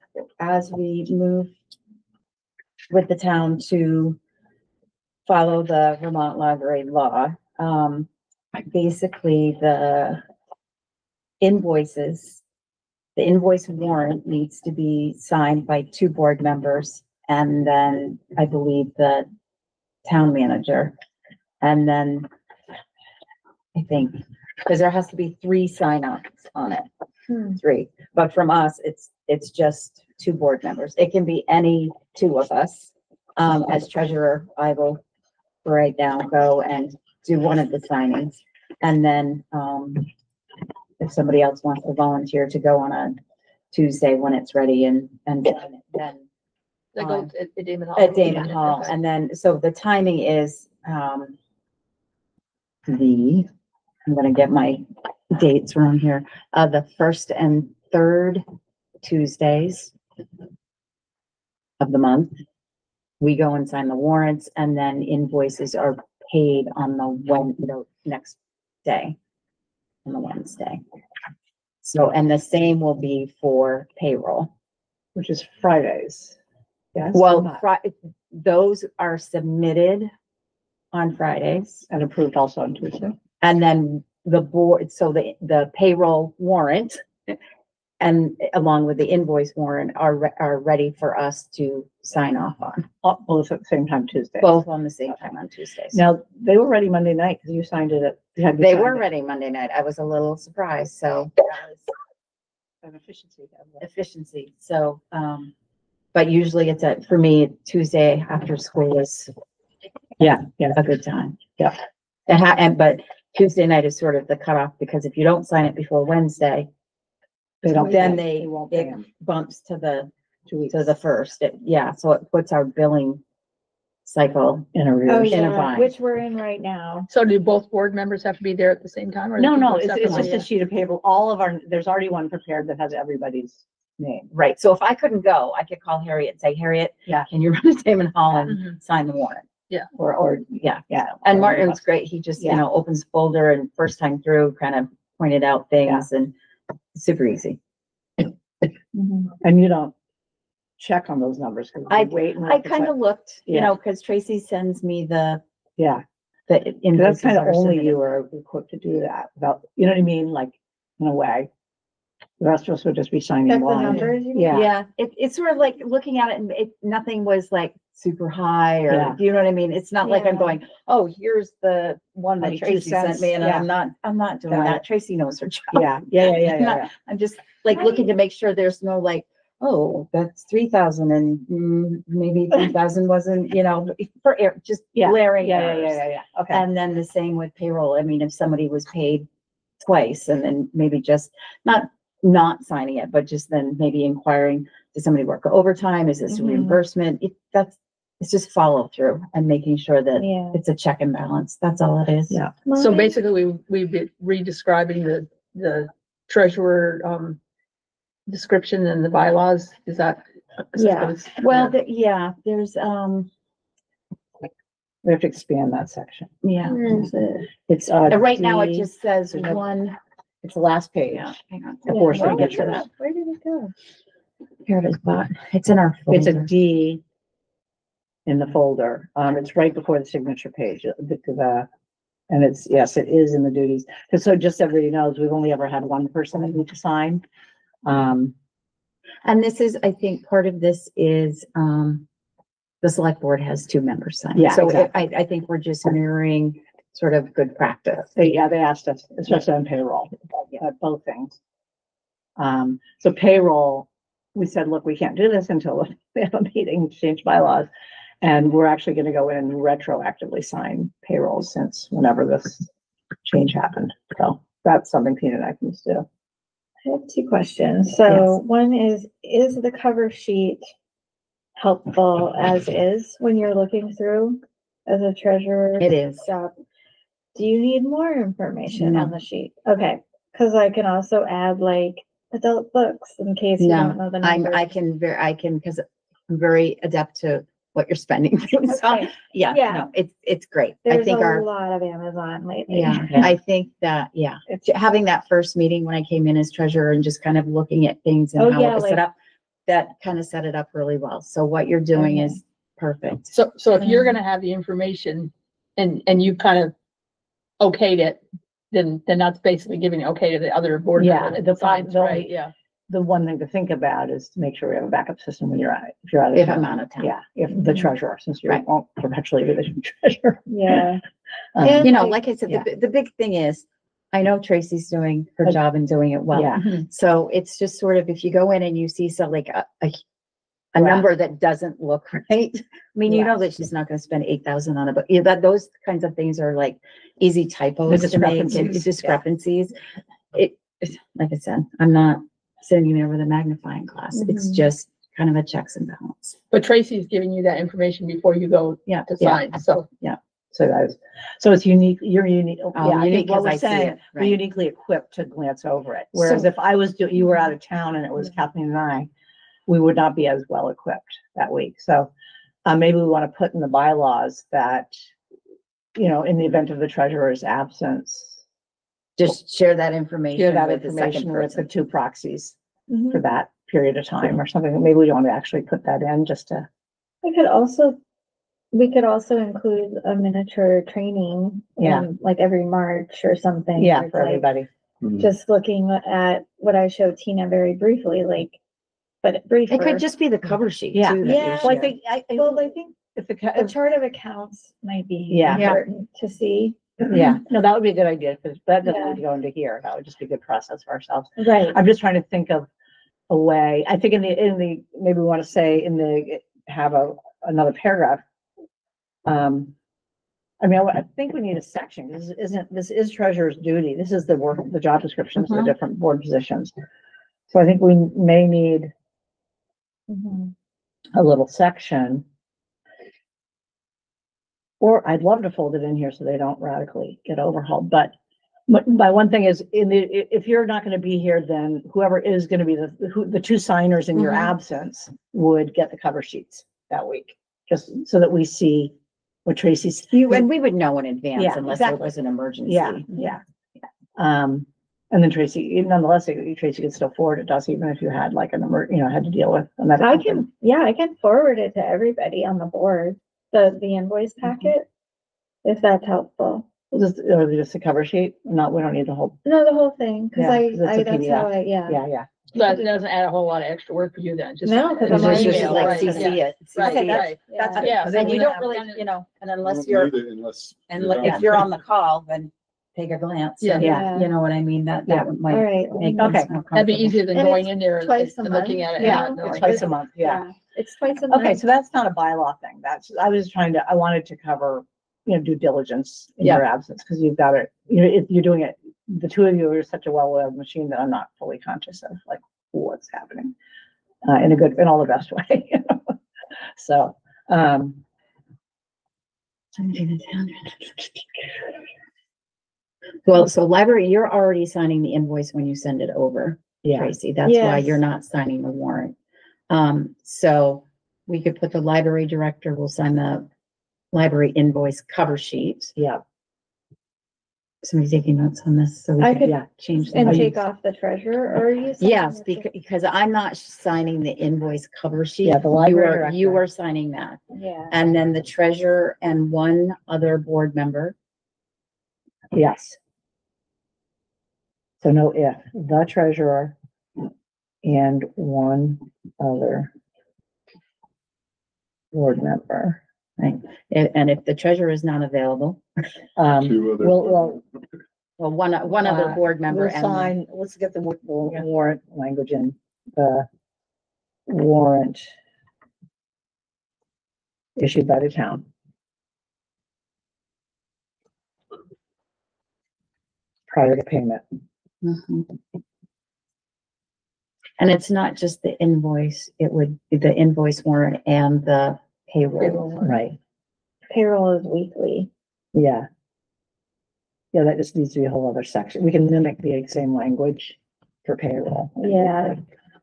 as we move with the town to follow the Vermont library law, basically the invoices, the invoice warrant needs to be signed by 2 board members and then I believe the town manager. And then I think, because there has to be 3 sign-offs on it, 3, but from us, it's just 2 board members. It can be any 2 of us. As treasurer, I will right now go and do one of the signings. And then, if somebody else wants to volunteer to go on a Tuesday when it's ready and sign it, then They go at Damon Hall. at Damon Hall. And then, so the timing is, I'm gonna get my dates wrong here, the 1st and 3rd Tuesdays of the month. We go and sign the warrants and then invoices are paid on the next day, on the Wednesday. So, and the same will be for payroll. Which is Fridays. Yes. Well, those are submitted on Fridays. And approved also on Tuesday. And then the board, so the payroll warrant and along with the invoice warrant are ready for us to sign off on, Both at the same time Tuesday. both on the same time on Tuesdays. Now, they were ready Monday night because you signed it at. They were ready Monday night. I was a little surprised, so that was An efficiency. efficiency. So, but usually it's for me, Tuesday after school is Yeah. a good time. Yeah. But Tuesday night is sort of the cutoff because if you don't sign it before Wednesday, They don't. then pay. won't pay it 'em. bumps to the 2 weeks to the 1st. So it puts our billing cycle. in Oh, arrears. in a yeah, bind. which we're in right now. So do both board members have to be there at the same time? Or they No, can no, go it's separately? just a sheet of paper. There's already one prepared that has everybody's name. Right. So if I couldn't go, I could call Harriet and say, Harriet, Yeah. can you run to Damon Hall and Mhm. sign the warrant? Or, Yeah. yeah. And Martin's great. He just, Yeah. opens folder and first time through kind of pointed out things and super easy. And you don't check on those numbers. 'Cause you wait and I look, it's kind like- of looked, Yeah. because Tracy sends me the Yeah, 'cause that's invoices kind of that are only submitted. you are equipped to do that without, you know what I mean? Like, in a way. The rest of us would just be signing Check the blind. numbers, you mean? Yeah. Yeah, it's sort of like looking at it and nothing was like super high or, Yeah. do you know what I mean? It's not like I'm Yeah. going, oh, here's the one that 22 Tracy sent cents, me and yeah. I'm not doing Got that. Tracy knows her job. Yeah. I'm not- I'm just like looking to make sure there's no like, oh, that's 3,000 and maybe 3,000 wasn't, just Yeah. glaring Yeah, errors. yeah. Okay. And then the same with payroll. I mean, if somebody was paid twice and then maybe just not signing it, but just then maybe inquiring, does somebody work overtime? Is this a Mhm. reimbursement? It's just follow through and making sure that Yeah. it's a check and balance. That's all it is. Yeah. So basically, we've been re-describing the treasurer, description and the bylaws. Is that? Yeah. Well, there's, We have to expand that section. yeah. Where is it? It's, And right now it D- just says there's no- one, it's the last page. hang on. Before Yeah, where did signatures. it- Where did it go? Here it is, but it's in our It's a folder. D in the folder. It's right before the signature page, and yes, it is in the duties. So just so everybody knows, we've only ever had one person that need to sign. And this is, I think, part of this is, the select board has 2 members sign. Yeah, So exactly. I think we're just mirroring sort of good practice. They asked us, especially on payroll, both things. So payroll, we said, look, we can't do this until we have a meeting to change bylaws. And we're actually gonna go in and retroactively sign payroll since whenever this change happened. So that's something Tina and I can just do. I have 2 questions. So one is the cover sheet helpful as is when you're looking through as a treasurer? It is. Job? Do you need more information No. on the sheet? Okay, cause I can also add like adult books in case you No, don't know the I numbers. can, because I'm very adept to what you're spending. So, Okay. yeah, Yeah. no, it's great. I There's think a lot of Amazon lately. yeah, I think that, having that first meeting when I came in as treasurer and just kind of looking at things Oh, and how yeah, it was set like- up, that kind of set it up really well. So what you're doing is perfect. So if you're gonna have the information and you kind of okayed it, then that's basically giving okay to the other board Yeah, member that the decides, the right? only- Yeah. The one thing to think about is to make sure we have a backup system when you're out, if you're out of If I'm town. out of town. Yeah, if the treasurer, since you Right. won't perpetually be the treasurer. Yeah. Um, And- You know, like I said, Yeah. the big thing is, I know Tracy's doing her Like- job and doing it well. Yeah. Mhm. So it's just sort of, if you go in and you see some like a Right. number that doesn't look right. I mean, you know Yeah. that she's not gonna spend 8,000 on it, but yeah, those kinds of things are like easy typos to make and discrepancies, yeah. discrepancies. It's like I said, I'm not sitting there with a magnifying glass. It's Mhm. just kind of a checks and balance. But Tracy's giving you that information before you go Yeah. to sign, so. So guys, so it's unique, you're unique. Yeah, I unique think what 'cause we're I see saying, it, we're right. uniquely equipped to glance over it. Whereas So- if I was, you were out of town and it was Kathleen and I, we would not be as well equipped that week. So maybe we want to put in the bylaws that, in the event of the treasurer's absence, Just share that information share that with the second information with the person. two proxies Mhm. for that period of time or something. Maybe we don't want to actually put that in just to, We could also include a miniature training. Yeah. Like every March or something. yeah, where it's for like everybody. Just looking at what I showed Tina very briefly, but briefer. It could just be the cover sheet Yeah. too. that you Yeah. Well, I share. think, Well, I think if the, a chart of accounts might be Yeah. important to see. yeah, no, that would be a good idea because that doesn't Yeah. need to go into here. That would just be a good process for ourselves. Right. I'm just trying to think of a way, I think maybe we want to say have another paragraph. I think we need a section. This is treasurer's duty. This is the job descriptions for the different board positions. So I think we may need Mhm. a little section. Or I'd love to fold it in here so they don't radically get overhauled, but my one thing is if you're not gonna be here, then whoever is gonna be the two signers in your Mhm. absence would get the cover sheets that week. Just so that we see what Tracy's. And we would know in advance Yeah, unless it exactly. was an emergency. Yeah. And then Tracy, nonetheless, Tracy could still forward it to us, even if you had like had to deal with. And I can forward it to everybody on the board, the invoice packet, if that's helpful. Just a cover sheet, we don't need the whole, No, the whole thing, because Yeah, 'cause it's a that's how yeah. yeah. That doesn't add a whole lot of extra work for you then, just. No, 'cause just I'm It's already just email, like right, CC yeah. it. Right, CC it. right. That's it. Yeah. And you don't Yeah. really, and unless Won't you're, need it Unless. and you're if done. you're on the call, then take a glance. Yeah. Yeah. You know what I mean? That Yeah. might All right. make Okay. things more That'd be comfortable. easier than And going it's in there and twice a and looking month. at it. Yeah, and not it's knowing. twice a month, yeah. It's twice a month. Okay, so that's not a bylaw thing. I wanted to cover, due diligence in your absence, because you've got it, if you're doing it, the two of you are such a well-oiled machine that I'm not fully conscious of like what's happening. In all the best way. So, Well, so library, you're already signing the invoice when you send it over, yeah, Tracy. That's why Yes. you're not signing the warrant. So we could put the library director will sign the library invoice cover sheet. yeah, Somebody taking notes on this, so we I could, could- yeah, change. the And notes. take off the treasurer, or you? sign Yes, it? because I'm not signing the invoice cover sheet. Yeah, the You library are, you director. are signing that. Yeah. And then the treasurer and one other board member. yes. So no if, the treasurer and one other board member. And if the treasurer is not available, Two other. Well, well, one other board member. we'll and sign, let's get the warrant language in, the warrant issued by the town. Prior to payment. Mhm. And it's not just the invoice, it would be the invoice warrant and the payroll. Right, Payroll is weekly. yeah. Yeah, that just needs to be a whole other section. We can mimic the same language for payroll. Yeah.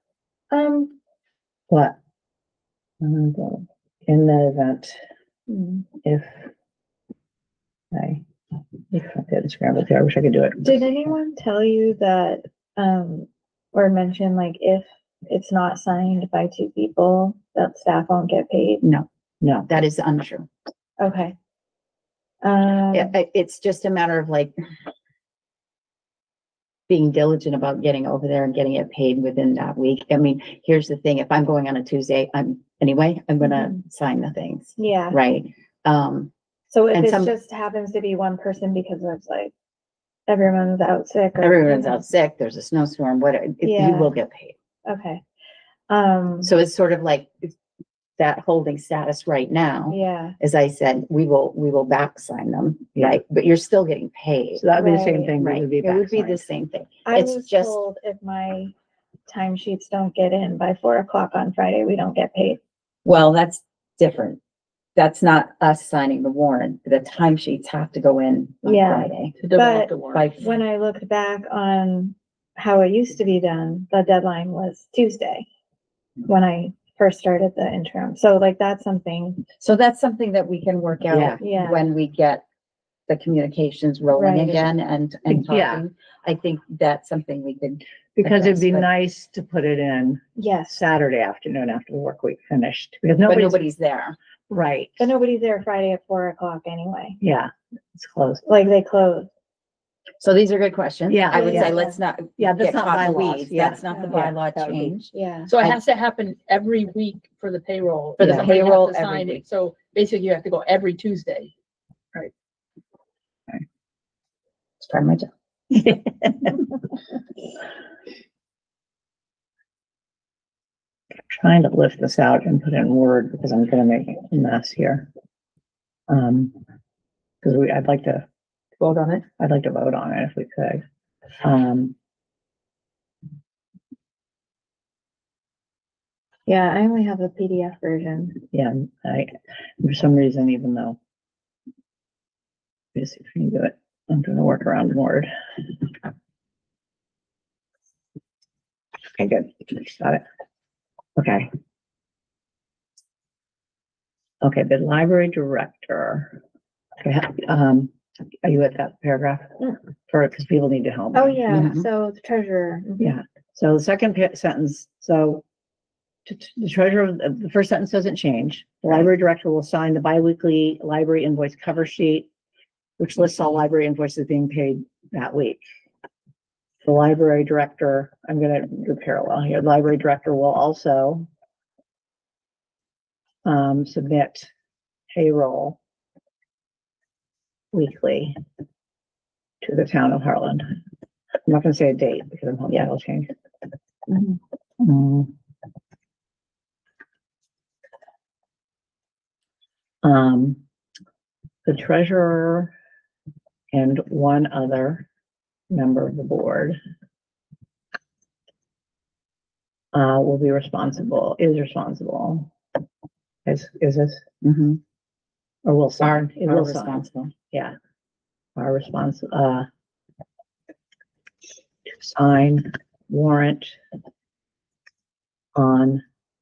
But in the event, if I didn't scramble here, I wish I could do it. Did anyone tell you that, or mention like if it's not signed by two people, that staff won't get paid? No, No, that is untrue. Okay. It's just a matter of like being diligent about getting over there and getting it paid within that week. I mean, here's the thing, if I'm going on a Tuesday, I'm gonna sign the things, Yeah, right? so if and it some- just happens to be one person because it's like everyone's out sick or. Everyone's out sick, there's a snowstorm, whatever, you Yeah. will get paid. Okay. So it's sort of like that holding status right now. Yeah, As I said, we will back sign them, right? But you're still getting paid. so that would be the same Right. thing. Right, It would be it would be the back-signed. same thing. I It's was just- told if my timesheets don't get in by 4 o'clock on Friday, we don't get paid. Well, that's different. That's not us signing the warrant. The timesheets have to go in on Yeah. Friday. To develop But the warrant. When I looked back on how it used to be done, the deadline was Tuesday when I first started the interim. So like that's something, So that's something that we can work Yeah. out Yeah. when we get the communications rolling Right. again and Yeah. talking. I think that's something we could, Because it'd be But- nice to put it in yes, Saturday afternoon after the work week finished, because but nobody's, nobody's there. right, but nobody's there Friday at 4 o'clock anyway. yeah, it's closed. Like they close. So these are good questions. Yeah, I would yeah. say let's not Yeah, that's get not caught in the bylaws, weeds. yeah. That's not the Yeah, bylaw that would be- change. Yeah. So it has to happen every week for the payroll. For the Somebody has payroll to every sign it. week. So basically you have to go every Tuesday. It's part of my job. Trying to lift this out and put it in Word because I'm gonna make a mess here. Because I'd like to Vote on it. vote on it if we could. Yeah, I only have the PDF version. Yeah, for some reason, even though. Let's see if we can do it. I'm gonna work around Word. Okay, good. Got it. Okay. Okay, the library director. Okay, are you at that paragraph? For, because people need to help me. Oh, yeah, Mhm. so the treasurer. Yeah, so the second sentence, so the treasurer, the first sentence doesn't change. The library director will sign the biweekly library invoice cover sheet, which lists all library invoices being paid that week. The library director, I'm gonna do parallel here, the library director will also submit payroll weekly to the town of Harlan. I'm not gonna say a date because I'm hoping that'll change. Mhm. Mm. The treasurer and one other member of the board will be responsible, is responsible. Is this, Mhm. or will Are, sign, it are will sign, responsible. yeah. Our response, to sign warrant on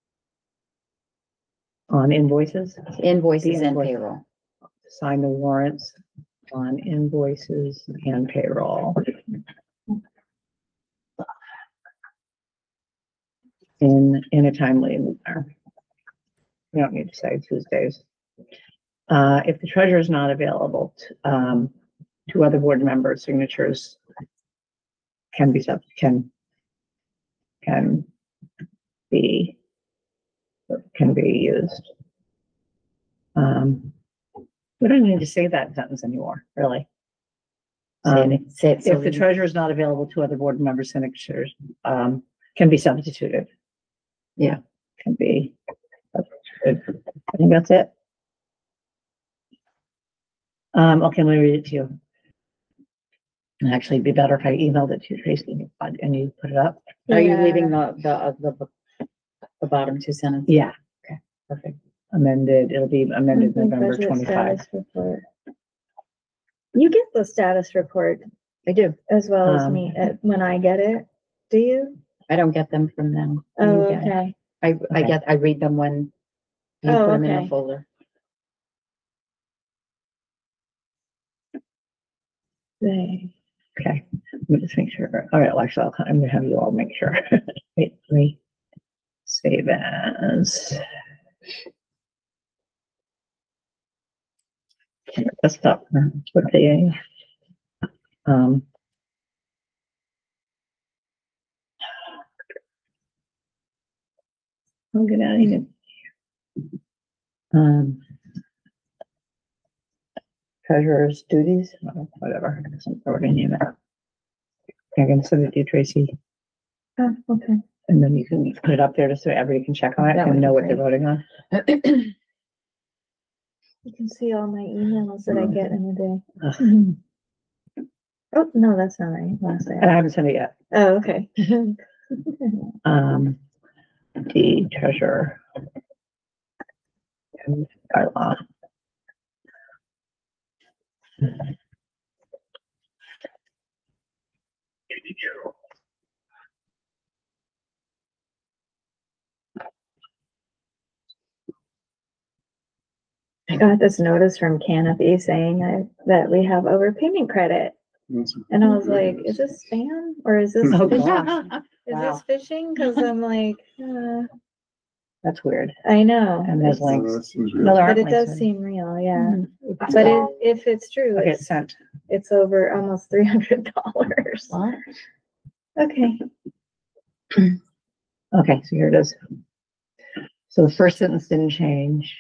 invoices, Invoices and invoice. payroll. sign the warrants on invoices and payroll. In a timely manner. We don't need to say Tuesdays. If the treasurer is not available, two other board members' signatures can be used. We don't need to say that sentence anymore, really. Say it If the slowly. treasurer is not available, two other board members' signatures, can be substituted. Yeah. Can be. Substituted. I think that's it. Okay, let me read it to you. It'd actually be better if I emailed it to you, Tracy, and you put it up. Are you Yeah. leaving the bottom two sentences? Yeah, Perfect. amended, it'll be amended Monthly November budget 25. status report. You get the status report I do. as well as Um, me when I get it, do you? I don't get them from them. Oh, You get 'em. okay. I read them when you Oh, put them in okay. the folder. Right. Okay, let me just make sure. All right, well, actually, I'm gonna have you all make sure. Wait, 3. Save as. Desktop, what they, I'll get out of here. Treasurer's duties, whatever, we're gonna name it. I'm gonna send it to you, Tracy, Oh, okay. and then you can put it up there just so everybody can check on it That would and know be what they're voting on. You can see all my emails that I get in a day. Ugh. Oh, no, that's not right. Last And day. I haven't sent it yet. Oh, okay. The treasurer. And bylaw. I got this notice from Canopy saying that we have overpayment credit. And I was like, is this spam or is this, Oh, is gosh. this phishing? Cause I'm like, That's weird. I know. And there's it's- links. No, there But aren't it does links. seem real, yeah. Mhm. But if it's true, Okay, it's sent. it's over almost $300. What? Okay. Okay, so here it is. So the first sentence didn't change.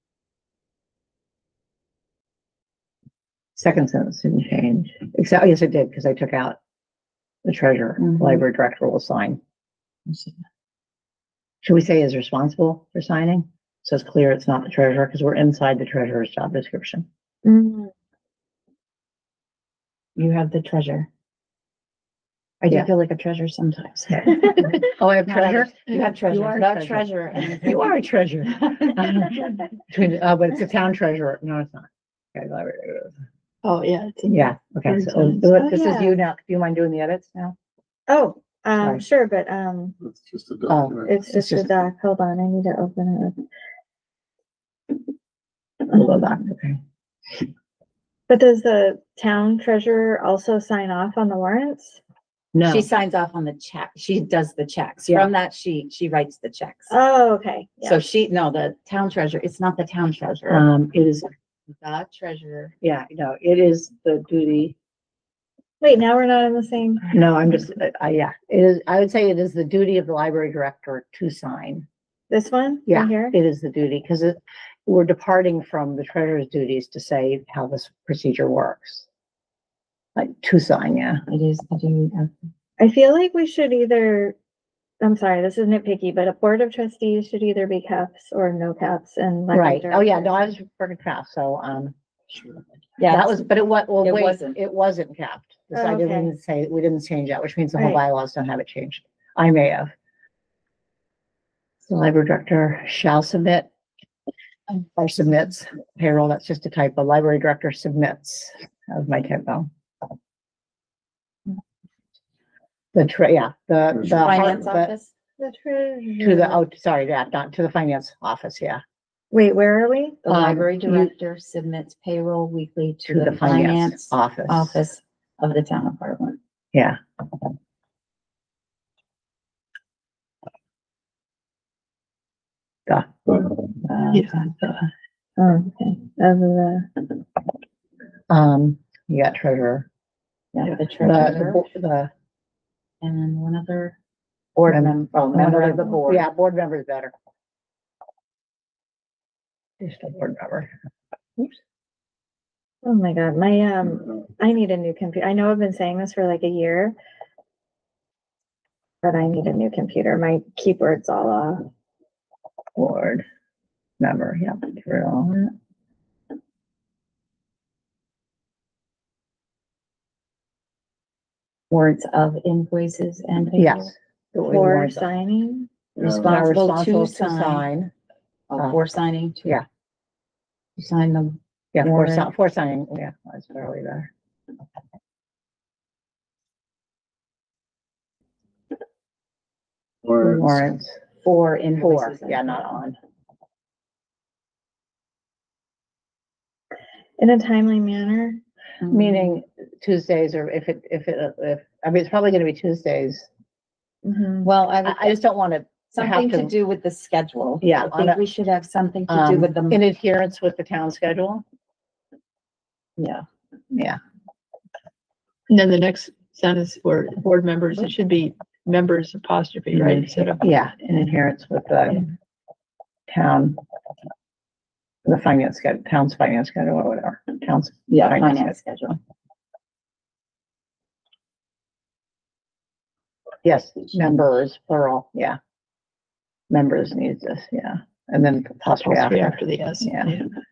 Second sentence didn't change, except, yes, it did, because I took out the treasurer, Mhm. library director will sign. Should we say is responsible for signing? So it's clear it's not the treasurer, because we're inside the treasurer's job description. Mm. You have the treasure. I do Yeah. feel like a treasure sometimes. Oh, I have Not treasure? You have treasure, You are a the treasure. treasure. and- You are a treasurer. Between, but it's a town treasurer. No, it's not. Okay, library. Oh, yeah. it's in- Yeah, okay, so Oh, this is yeah. you now. Do you mind doing the edits now? Oh, Sorry. sure, but, It's just a Oh. document. it's It's just a just- doc. Hold on, I need to open it. We'll go back, okay. But does the town treasurer also sign off on the warrants? No, She signs off on the check. She does the checks. Yeah. From that sheet, she writes the checks. Oh, okay. So Yeah. no, the town treasurer, it's not the town treasurer. it is, The treasurer. yeah, no, it is the duty. Wait, now we're not in the same. No, I'm just, yeah, it is, I would say it is the duty of the library director to sign. This one? Yeah, Right here? it is the duty, because we're departing from the treasurer's duties to say how this procedure works. Like to sign, yeah. It is the duty of. I feel like we should either, I'm sorry, this is nitpicky, but a board of trustees should either be caps or no caps and. library Right, oh yeah, director. no, I was working capped, so, Yeah, that was, but it was, well, It wait, wasn't. it wasn't capped. Oh, I okay. didn't say, we didn't change that, which means the whole Right. bylaws don't have it changed. I may have. The library director shall submit or submits payroll, that's just a typo. Library director submits, that was my typo. The Finance the- office? The treasurer. To the, oh, sorry, yeah, not to the finance office, yeah, Wait, where are we? The Um, library you- director submits payroll weekly to the finance office. office of the town of Heartland. Yeah. Duh. Yeah. Oh, okay. Of the, You got treasurer, Yeah, the the, treasurer the. and then one other board Mem- member, oh, member of the board. Yeah, board member is better. Just a board member. oh my God, I need a new computer. I know I've been saying this for like a year. But I need a new computer. My keyboard's all off. Board member, yeah. for all that. Words of invoices and. Yes. payroll. The For warrants are signing. Responsible to sign. sign. Oh, for signing. to- Yeah. To sign them. Yeah, Warrant. for signing, yeah, that's fairly there. Warrants, For for, invoices. and yeah, not payroll. on. In a timely manner. Meaning Tuesdays, or if, I mean, it's probably gonna be Tuesdays. Mhm. Well, I I would, just don't want to Something to to- do with the schedule. Yeah, I on think a- we should have something to do with the, in adherence with the town schedule. yeah. Yeah, And then the next sentence for board members, it should be members apostrophe, right? Instead of, yeah, in adherence with the town, the finance schedule, town's finance schedule or whatever, town's. Yeah, finance finance schedule. Yes, members, plural, yeah. Members needs this, yeah, and then apostrophe apostrophe after, after the S. Yeah.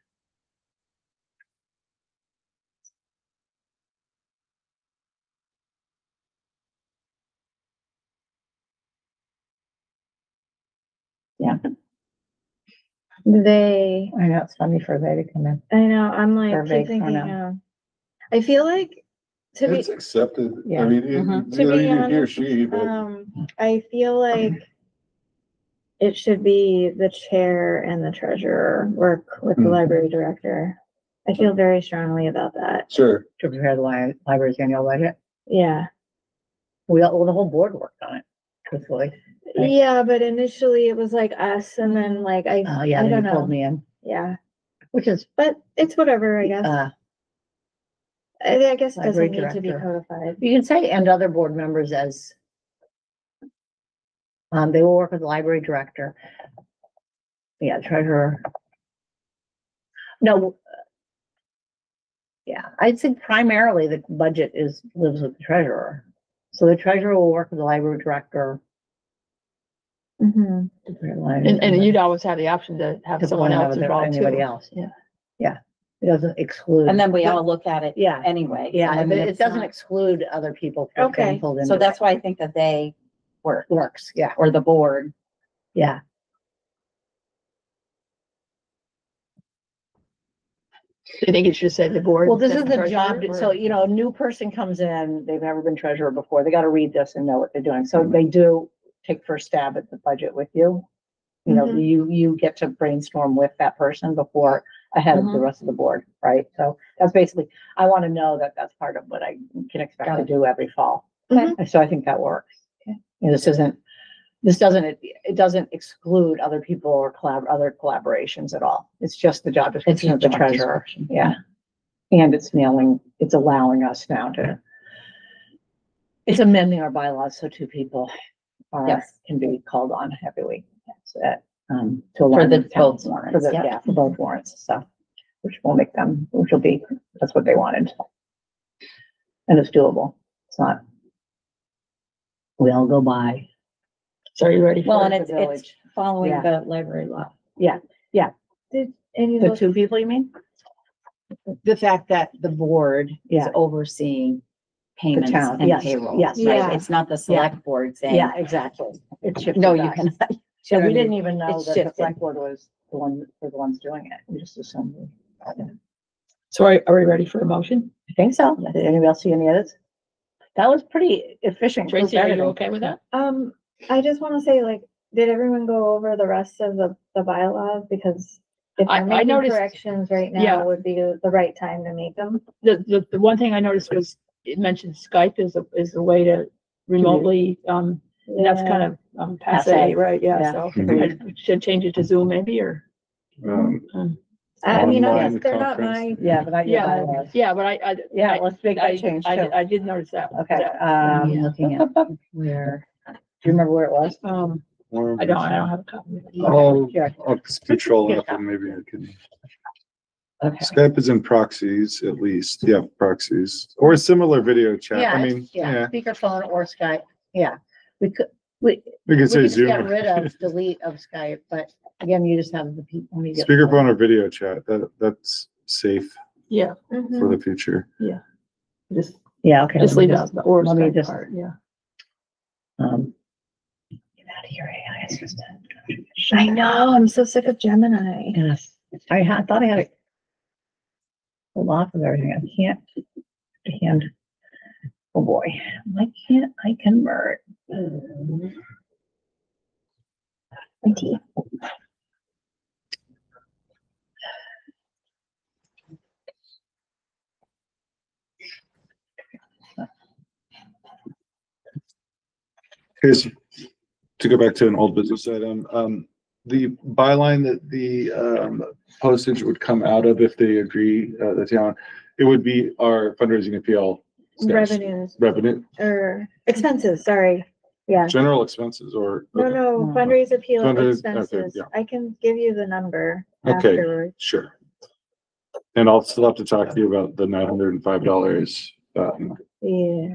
They, I know, it's funny for they to come in. I know, I'm like, They're keep vague thinking, pronoun. I feel like, to be, It's accepted. Yeah. I mean, Mhm. To be he or honest, she, but I feel like it should be the chair and the treasurer work with the Hmm. library director. I feel very strongly about that. sure. To prepare the library's annual budget. Yeah. Well, the whole board worked on it, truthfully. Right. Yeah, but initially it was like us and then like Oh, yeah, I then don't you pulled know. me in, Yeah, which is, but it's whatever, I guess. I guess it library doesn't need to be director. codified. you can say, and other board members as they will work with the library director. Yeah, treasurer. No. Yeah, I'd say primarily the budget lives with the treasurer. So the treasurer will work with the library director. Mhm. to prepare the library And you'd always have the option to have to someone point out else whether involved anybody too. else. Yeah. Yeah, it doesn't exclude. And then we all look at it Yeah, anyway. So, yeah, I but mean, it it's doesn't not- exclude other people from Okay. getting pulled into So that's it. why I think that they work, Works, yeah, or the board. yeah. I think it should say the board. Well, this is instead the of job, treasurer, so, or- you know, a new person comes in, they've never been treasurer before, they gotta read this and know what they're doing, so they do take first stab at the budget with you. You know, Mhm. you get to brainstorm with that person before, ahead of the Mhm. rest of the board, right? So that's basically, I wanna know that that's part of what I can expect Got to it. do every fall. Okay. And so I think that works. Okay. And it doesn't exclude other people or other collaborations at all. It's just the job description your of the job treasurer. description. Yeah. And it's allowing us now it's amending our bylaws so two people Yes. can be called on every week. That's it. To For align the with town- both warrants, For the, yeah. yeah, for both warrants, so, which will make them, that's what they wanted. And it's doable. It's not. We all go by. So are you ready Well, for and it? it's village. following Yeah. the library law. Did any of The those, two people, you mean? The fact that the board is Yeah. overseeing payments town, and yes, payroll. yes. Right, Yeah. it's not the select board saying, Yeah, exactly. It shifted no, you back. cannot. So we didn't even know It's that the shifted. select board was were the ones doing it. We just assumed. So are we ready for a motion? I think so. Did anybody else see any edits? That was pretty efficient. group Tracy, are you editing. okay with that? I just wanna say, like, did everyone go over the rest of the bylaws? Because if I we're making noticed- corrections right yeah. now would be the right time to make them. The one thing I noticed was it mentioned Skype is a way to remotely, that's kind of, passe, Passe. right? Yeah, Yeah. so Mhm. I should change it to Zoom maybe, or, I mean, Online they're not conference. my, Yeah, but not your Yeah. bylaws. yeah, but I. Yeah, let's make that change too. I did notice that. Okay, that- looking at where, do you remember where it was? I don't have a copy. I'll, Yeah. I'll just control it and maybe I can. Okay. Skype is in proxies at least. Yeah, proxies or a similar video chat. Yeah, I mean, yeah, yeah, speakerphone or Skype. Yeah, we could, we we could say could Zoom. get rid of, delete of Skype, but again, you just have the people. when you get- Speakerphone or video chat. That's safe Yeah, Mhm. for the future. just, Yeah, okay. just let me leave out the or let me Skype just- part, yeah. Get out of here, AI assistant. I know, I'm so sick of Gemini. Yes, I thought I had it pulled off of everything. I can't. The hand. Oh, boy. Why can't I convert? IT. Here's to go back to an old business item, the byline that the, postage would come out of if they agree, the town, it would be our fundraising appeal. stash. Revenues Revenue, or expenses, sorry. Yeah. general expenses or. No, okay, no, No. fundraise appeal Fundraise, okay, expenses. yeah. I can give you the number Okay. afterwards. Sure. And I'll still have to talk to you about the $905. Yeah.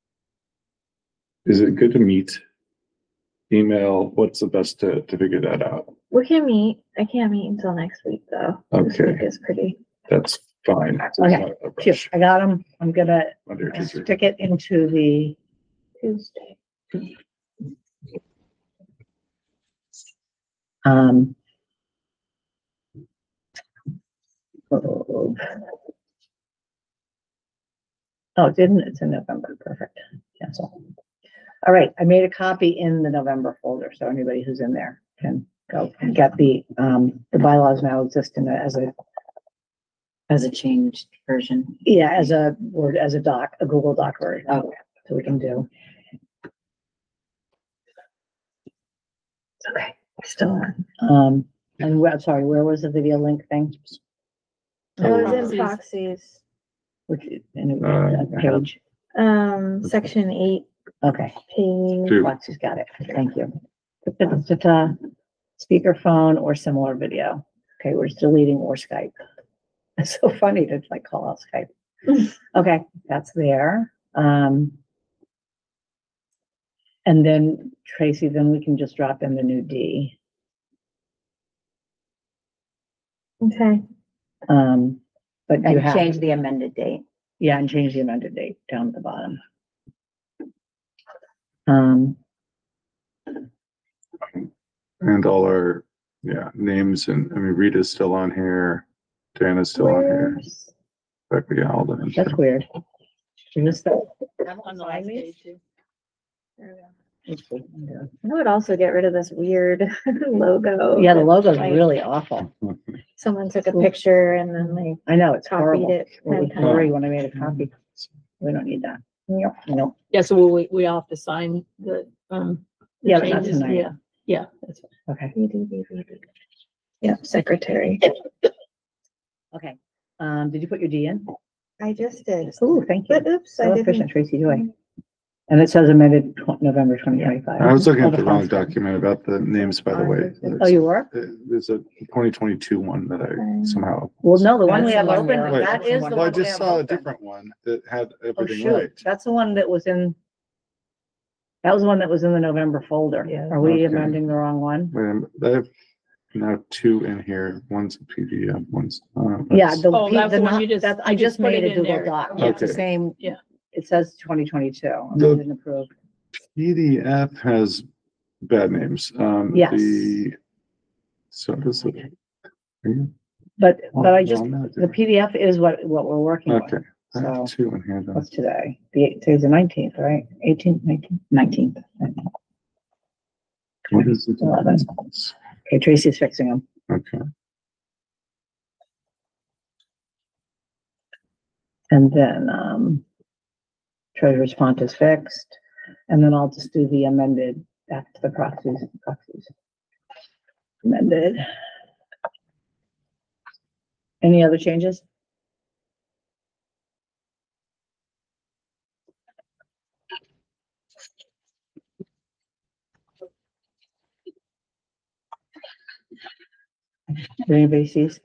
Is it good to meet? Email, what's the best to figure that out? We can meet. I can't meet until next week though. This Okay. week is pretty. That's fine. It's Okay. not a Phew, rush. I got them. I'm gonna Monday or Tuesday. stick it into the Tuesday. Um. Oh, it didn't, it's in November, perfect, cancel. All right, I made a copy in the November folder, so anybody who's in there can go and get the bylaws now exist in As a changed version. yeah, as a Word, as a doc, a Google Doc version. Oh. So we can do. Okay, still on. And where, sorry, where was the video link thing? It was Proxies. in Foxy's, Which, and Uh, page, section 8, okay. page. Two. Lexi's got it, thank you. Speakerphone or similar video. Okay, we're just deleting or Skype. It's so funny to like call out Skype. Okay, that's there. And then Tracy, then we can just drop in the new D. Okay. But you And have, change the amended date. yeah, and change the amended date down at the bottom. And all our, yeah, names and, I mean, Rita's still on here. Dana's still on here. Where's- Becca, yeah, all the. That's weird. Is this the? On the last page too. there we go. Let's see. I would also get rid of this weird logo. Yeah, the logo's Like, really awful. Someone took a picture and then they I know, it's copied horrible. it. It was 10 times. blurry when I made a copy. We don't need that. Nope. Yeah, so we all have to sign the, the Yeah, but not changes. tonight. Yeah, yeah, that's Okay, Yeah, secretary. okay. Did you put your D in? I just did. Oh, thank you. But oops, I So didn't. efficient, Tracy Joy. And it says amended November 2025. I was looking Oh, at the fun wrong stuff. document about the names, by the way. Oh, you were? There's a 2022 one that I somehow, Well, no, the one we That's have the one open, we're- that Wait, is the well, I one we just have saw a open. different one that had Oh, everything shoot. right. That's the one that was in. That was the one that was in the November folder. Yeah. Are we Okay. amending the wrong one? Wait, I have now two in here. One's a PDF, one's. Yeah, the, Oh, that's the the one not, you just- that, I you just just put made it a in Google there. Doc. Yeah. It's the Okay. same. Yeah. It says 2022, The- amended and approved. PDF has bad names. Yes. So does it. But I just, Well, the PDF is what we're working with. Okay, I have So two in here then. what's today? Today's the 19th, right? 18th, 19th. What is it? 11. Okay, Tracy's fixing them. Okay, And then, treasurer's font is fixed. And then I'll just do the amended back to the proxies. Amended. Any other changes? Did anybody sees?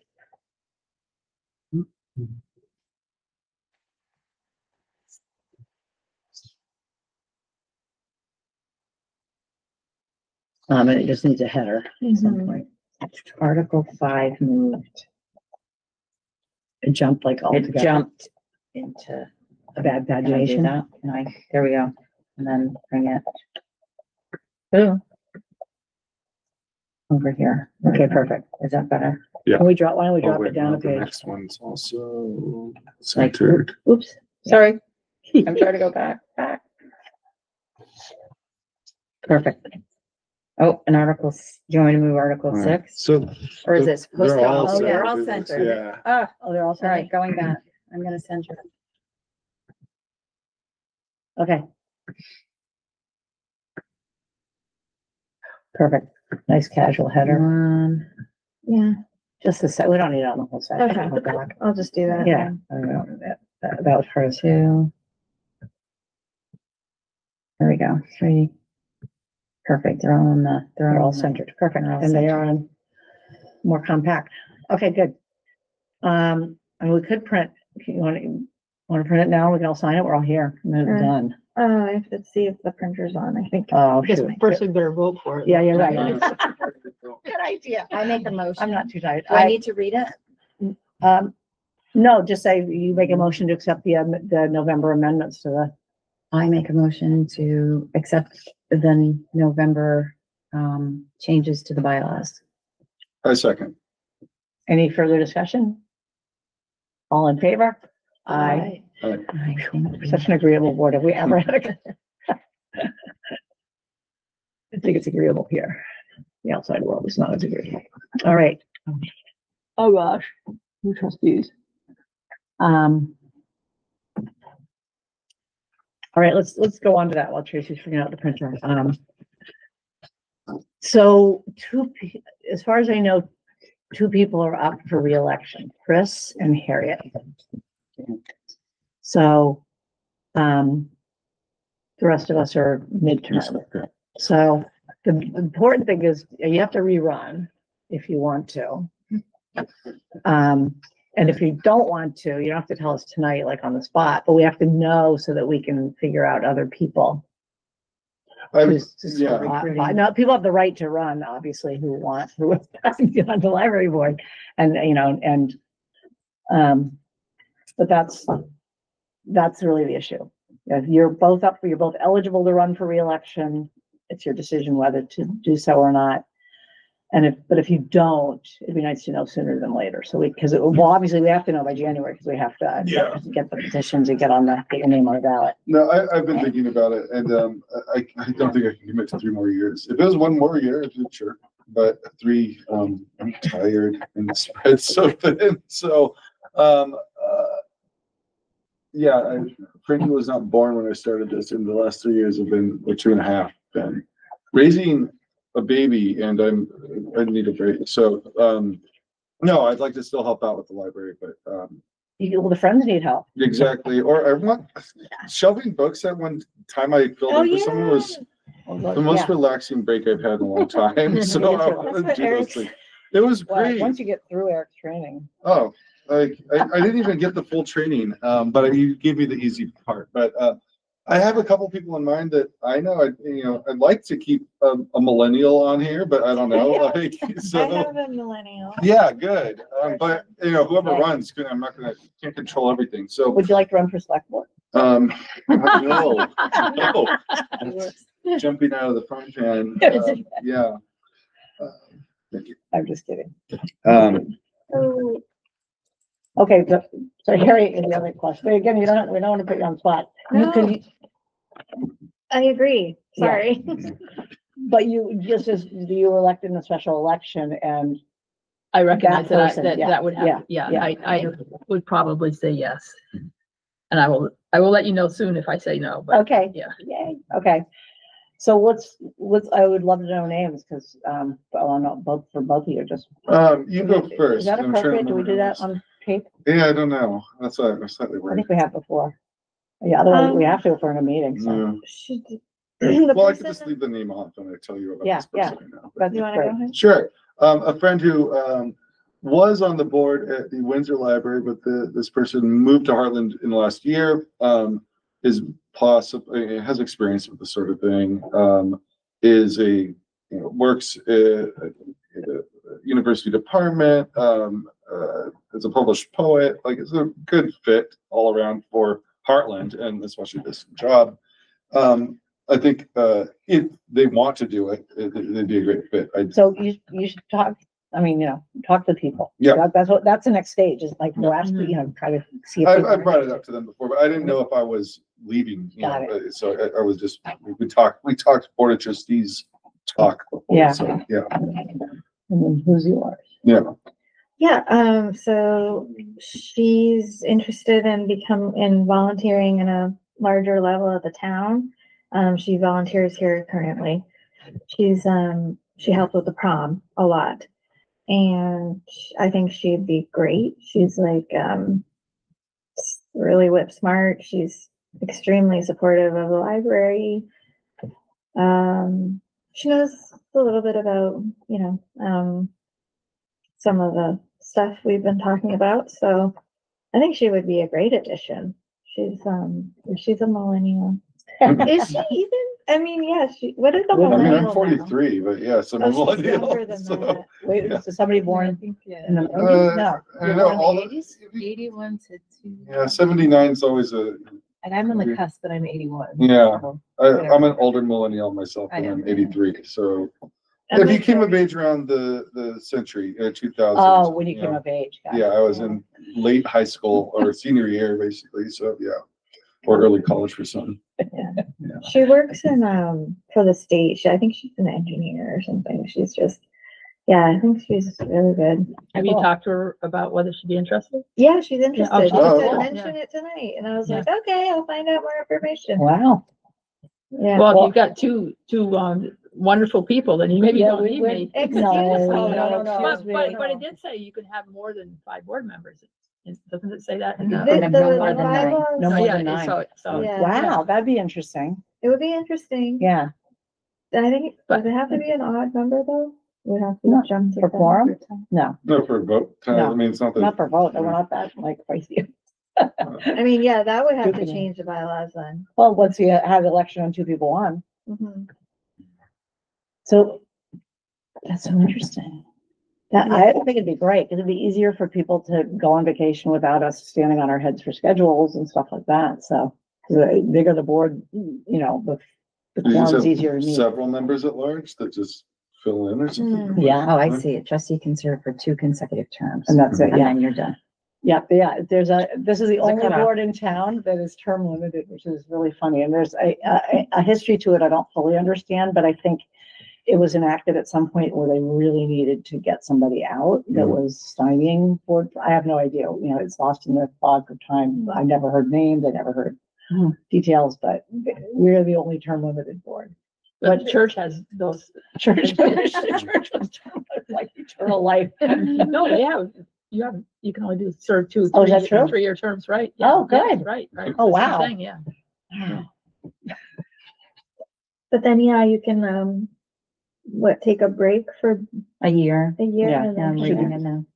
And it just needs a header at some Mhm. point. Article 5 moved. It jumped like It altogether. jumped into, A bad can I do pagination. that? Can I, there we go. And then bring it Oh, over here. okay, perfect. Is that better? Can we drop, why don't we oh, drop wait, it down no, a the page? next one's also centered. Oops, sorry. I'm trying to go back. Perfect. Oh, and articles, do you want me to move Article Alright, 6? So. Or is it supposed they're to all all, set. they're all centered. centered? Yeah, Ah, Oh, they're all all set. right, going back. I'm gonna send you. Okay. Perfect. Nice casual header. Yeah, Just a sec. We don't need it on the whole section. Okay. Oh, God. I'll just do that. Yeah. I don't know. That was for us too. There we go. 3. Perfect. They're all on the, They're all on the- centered. Perfect. They're all And they centered. are on more compact. Okay, good. And we could print, if you want to print it now, we can all sign it. We're all here. And then Sure. it's done. I have to see if the printer's on, I think. Oh, Guess shoot. first we better vote for it. Yeah, you're right. Yeah. Good idea. I make a motion. I'm not too tired. Do I need to read it? No, just say you make a motion to accept the November amendments to the, I make a motion to accept the November, changes to the bylaws. I second. any further discussion? All in favor? Aye. I think Such an agreeable board. Have we ever had a? I think it's agreeable here. The outside world is not as agreeable. All right. Oh, gosh. Who trustees? All right, let's go on to that while Tracy's figuring out the printer. So as far as I know, 2 people are up for reelection, Chris and Harriet. So, the rest of us are midterm. So the important thing is you have to rerun if you want to. And if you don't want to, you don't have to tell us tonight, like on the spot, but we have to know so that we can figure out other people. No, people have the right to run, obviously, who get on the library board and, but that's really the issue. If you're both eligible to run for reelection, it's your decision whether to do so or not. But if you don't, it'd be nice to know sooner than later. So obviously we have to know by January because we have to get the petitions and get your name on the ballot. No, I've been thinking about it, and I don't think I can commit to 3 more years. If it was 1 more year, I'd do sure. But 3, I'm tired and the spread's so thin. So, Frankie was not born when I started this, and the last 3 years have been, or 2.5, been raising a baby, and I need a break. So, no, I'd like to still help out with the library, but The friends need help. exactly. Or I want shelving books. At one time, I filled Oh, in for someone was the most Yeah. relaxing break I've had in a long time. So I That's want what to do those Eric's- things. It was Well, great. once you get through Eric's training. Oh, like I didn't even get the full training, but you gave me the easy part. But I have a couple people in mind that I know. I'd like to keep a millennial on here, but I don't know. Like, I so have a millennial. yeah, good. But whoever runs, can't control everything. So Would you like to run for select board? no, jumping out of the front end. Yeah. Thank you. I'm just kidding. So, Okay, so Harry, any other question? But again, we don't want to put you on the spot. No. I agree, Yeah. sorry. But you were elected in a special election and I recognize that, person, that would have, yeah. I would probably say yes. And I will let you know soon if I say no, but okay. yeah. Yay, okay. So I would love to know names because, both of you, just. You go first. Is that I'm trying to appropriate? Do we do remember that names. on tape? Yeah, I don't know. That's why I'm slightly I worried. think we have before. Yeah, otherwise we have to if we're in a meeting, so. Yeah. Should the Well, I could just person- leave the name off when I tell you about Yeah, this person right now. That's You wanna great. go ahead? Sure. A friend who was on the board at the Windsor Library, but this person moved to Heartland in the last year. Is possibly has experience with this sort of thing. Works at the university department. Is a published poet. Like, it's a good fit all around for Heartland, and especially this job. I think if they want to do it, it'd be a great fit. So you should talk, talk to people. Yeah. That's the next stage is like, go ask, try to see. if I people- brought it up to them before, but I didn't know if I was leaving. Got So I was just, we talked board of trustees talk. Before, Yeah. So, yeah. And then who's yours? Yeah. Yeah, so she's interested in volunteering in a larger level at the town. She volunteers here currently. She's she helped with the prom a lot. And I think she'd be great. She's like, really whip smart. She's extremely supportive of the library. She knows a little bit about, some of the stuff we've been talking about. So I think she would be a great addition. She's a millennial. Is she even? I mean, yeah, what is a I mean, millennial I'm now? 43, but yes, I'm a Oh, she's younger millennial. than So, that. Wait, Yeah. is somebody born in the Uh, 90s? No. I You're know born in the all the, 80s? 81 to 2. yeah, 79 is always a, And I'm on the cusp, but I'm 81. Yeah. so- I'm an older millennial myself, I and am. I'm 83, so. I'm If you like came of 30. age around the century, 2000. Oh, when you came of age. got it. Yeah, I was in late high school or senior year, basically, so yeah, or early college for some. She works in for the state. I think she's an engineer or something. She's just, yeah, I think she's really good. Have you Cool. talked to her about whether she'd be interested? Yeah, she's interested. oh, She oh, said cool. mention it tonight, and I was Yeah. like, okay, I'll find out more information. Wow. Yeah. Well, if you've got two wonderful people, then you maybe Yeah, don't need we're- me. Excuse No, me. no, But, excuse but, me. but it did say you can have more than 5 board members. Doesn't it say that in The, the? And no the more than 9. bylaws- No Oh, more yeah, than 9. So, Yeah. Wow, that'd be interesting. It would be interesting. Yeah, I think, But- does it have to be an odd number though? We'd have to No, jump to for that. quorum? No, No, for a vote, No, I mean, it's not not that, for vote. We're not that like crazy. I mean, yeah, that would have to Good. change the bylaws then. Well, once you have election and 2 people on. Mhm. So that's so interesting. That, I think it'd be great because it'd be easier for people to go on vacation without us standing on our heads for schedules and stuff like that. So the bigger the board, the you just quorum's have easier to meet. several members at large that just fill in or something. Yeah, Oh, I see. A trustee can serve for 2 consecutive terms. and that's it. And Yeah, then you're done. yeah. This is the only cutoff. board in town that is term limited, which is really funny. And there's a history to it I don't fully understand, but I think it was enacted at some point where they really needed to get somebody out that Mhm. was stymieing board. I have no idea, it's lost in the fog of time. I never heard names, I never heard Hmm. details, but we're the only term limited board. but the church has those. Church, church was term limited, like eternal life. No, they have, you can only do serve 2, Oh, is that 3, true? 3-year terms, right? Oh, Yeah, good. Right. Oh, That's the wow. thing, Yeah. But then, yeah, you can, take a break for A year. a year Yeah, and Yeah, I'm then. reading it now.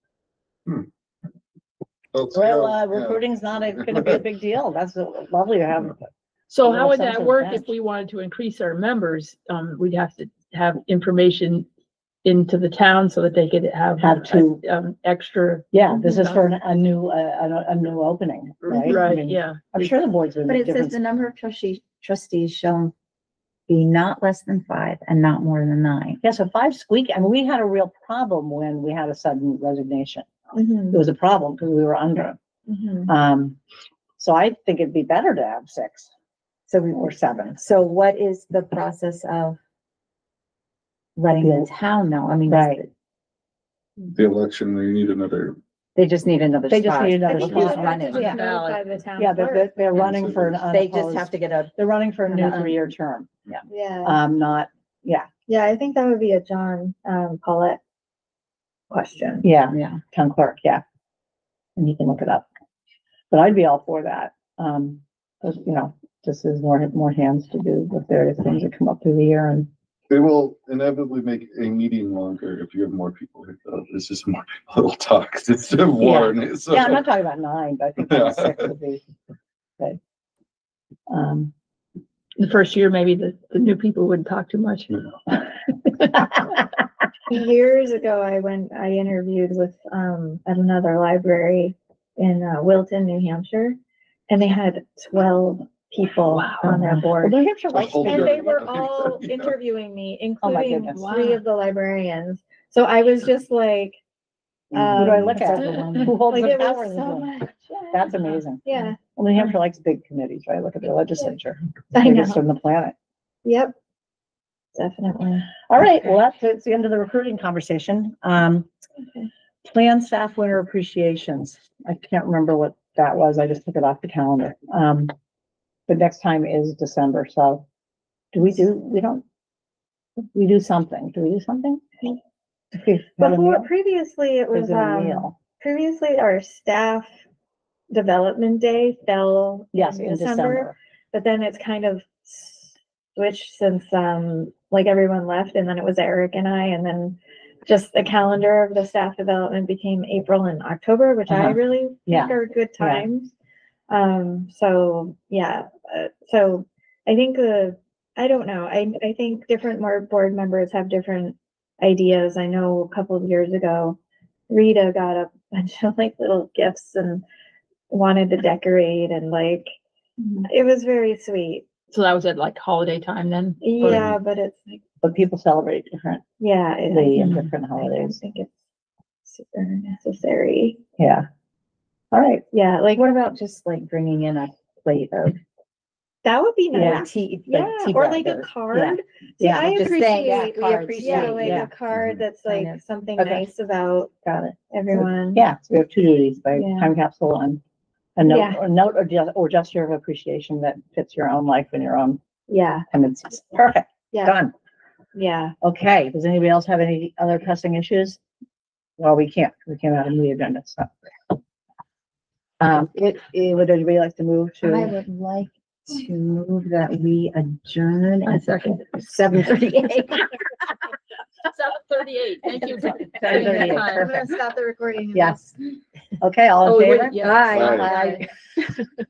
Well, recruiting's not gonna be a big deal. That's lovely to have. So Yeah, how would some that sort of work bench. if we wanted to increase our members? We'd have to have information into the town so that they could have. Have to- Extra. Yeah, this is for a new opening, right? I Right, mean, yeah. I'm sure the board's gonna But make it says difference. the number of trustees shall be not less than 5 and not more than 9. Yeah, so 5 squeak, and we had a real problem when we had a sudden resignation. Mhm, It was a problem because we were under. mhm. So I think it'd be better to have 6 So we or 7. So what is the process of letting the town know? I mean, Right. The election, they need another, they just need another They just spot. need I another think Who's you spot. have to running? just Yeah. notify the town Yeah, clerk. they're running for an They just have unopposed, to get a, they're running for a new Uh-uh. 3-year term. Yeah, Not, yeah, I think that would be a John, Paulette question. yeah, yeah. town clerk, yeah. And you can look it up. But I'd be all for that. 'Cause, just as more hands to do the various things that come up through the year and. they will inevitably make a meeting longer if you have more people. It's just more people that'll talk instead of one. So- Yeah, I'm not talking about 9, but I think Yeah. 6 would be good. The first year, maybe the new people wouldn't talk too much. Years ago, I interviewed with, at another library in, Wilton, New Hampshire, and they had 12 people Wow. on their Well, board. New Hampshire likes whole big- And they different- were all interviewing me, including goodness. 3 of the librarians. So I was just like, Who do I look That's at? overwhelming. Who holds like the it power? was in the so room? much. That's amazing. Yeah, Well, New Hampshire likes big committees, right? Look at the legislature. I know. Biggest on the planet. Yep. Definitely. All right, well, that's the end of the recruiting conversation. Okay. Plan staff winter appreciations. I can't remember what that was. I just took it off the calendar. The next time is December, so we don't, We do something. Do we do something? If we have a Before, meal, previously it is was, it a meal? previously our staff development day fell Yes, in December. but then it's kind of switched since, like everyone left and then it was Eric and I, and then just the calendar of the staff development became April and October, which I Uh-huh. really Yeah. think are good Yeah. times. So yeah, so I think, I don't know, I think different more board members have different ideas. I know a couple of years ago, Rita got a bunch of like little gifts and wanted to decorate and like, it was very sweet. So that was at like holiday time then? Yeah, but it's like, But people celebrate different, yeah, different I don't holidays. think it's super necessary. Yeah. All right. Yeah, like What about just like bringing in a plate of that would be Yeah. nice. tea, Yeah, like tea or bread like a or- card. See, Yeah, I just saying, yeah, appreciate, we cards, appreciate, yeah, like yeah. a card that's Kind like of. something Okay. nice about Got it. everyone. Yeah, so we have two duties, by Yeah. time capsule and a note, Yeah. or note or gesture of appreciation that fits your own life and your own Yeah, tendencies. Perfect. yeah, Done. yeah. Okay. Does anybody else have any other pressing issues? Well, we came out of the agenda, so. Would anybody like to move I to? would like to move that we adjourn I at second. 7:38. 7:38, thank you. 7:38, I'm perfect. gonna stop the recording. Yes. Okay, all Oh, in we favor? would- yeah. Aye. Aye.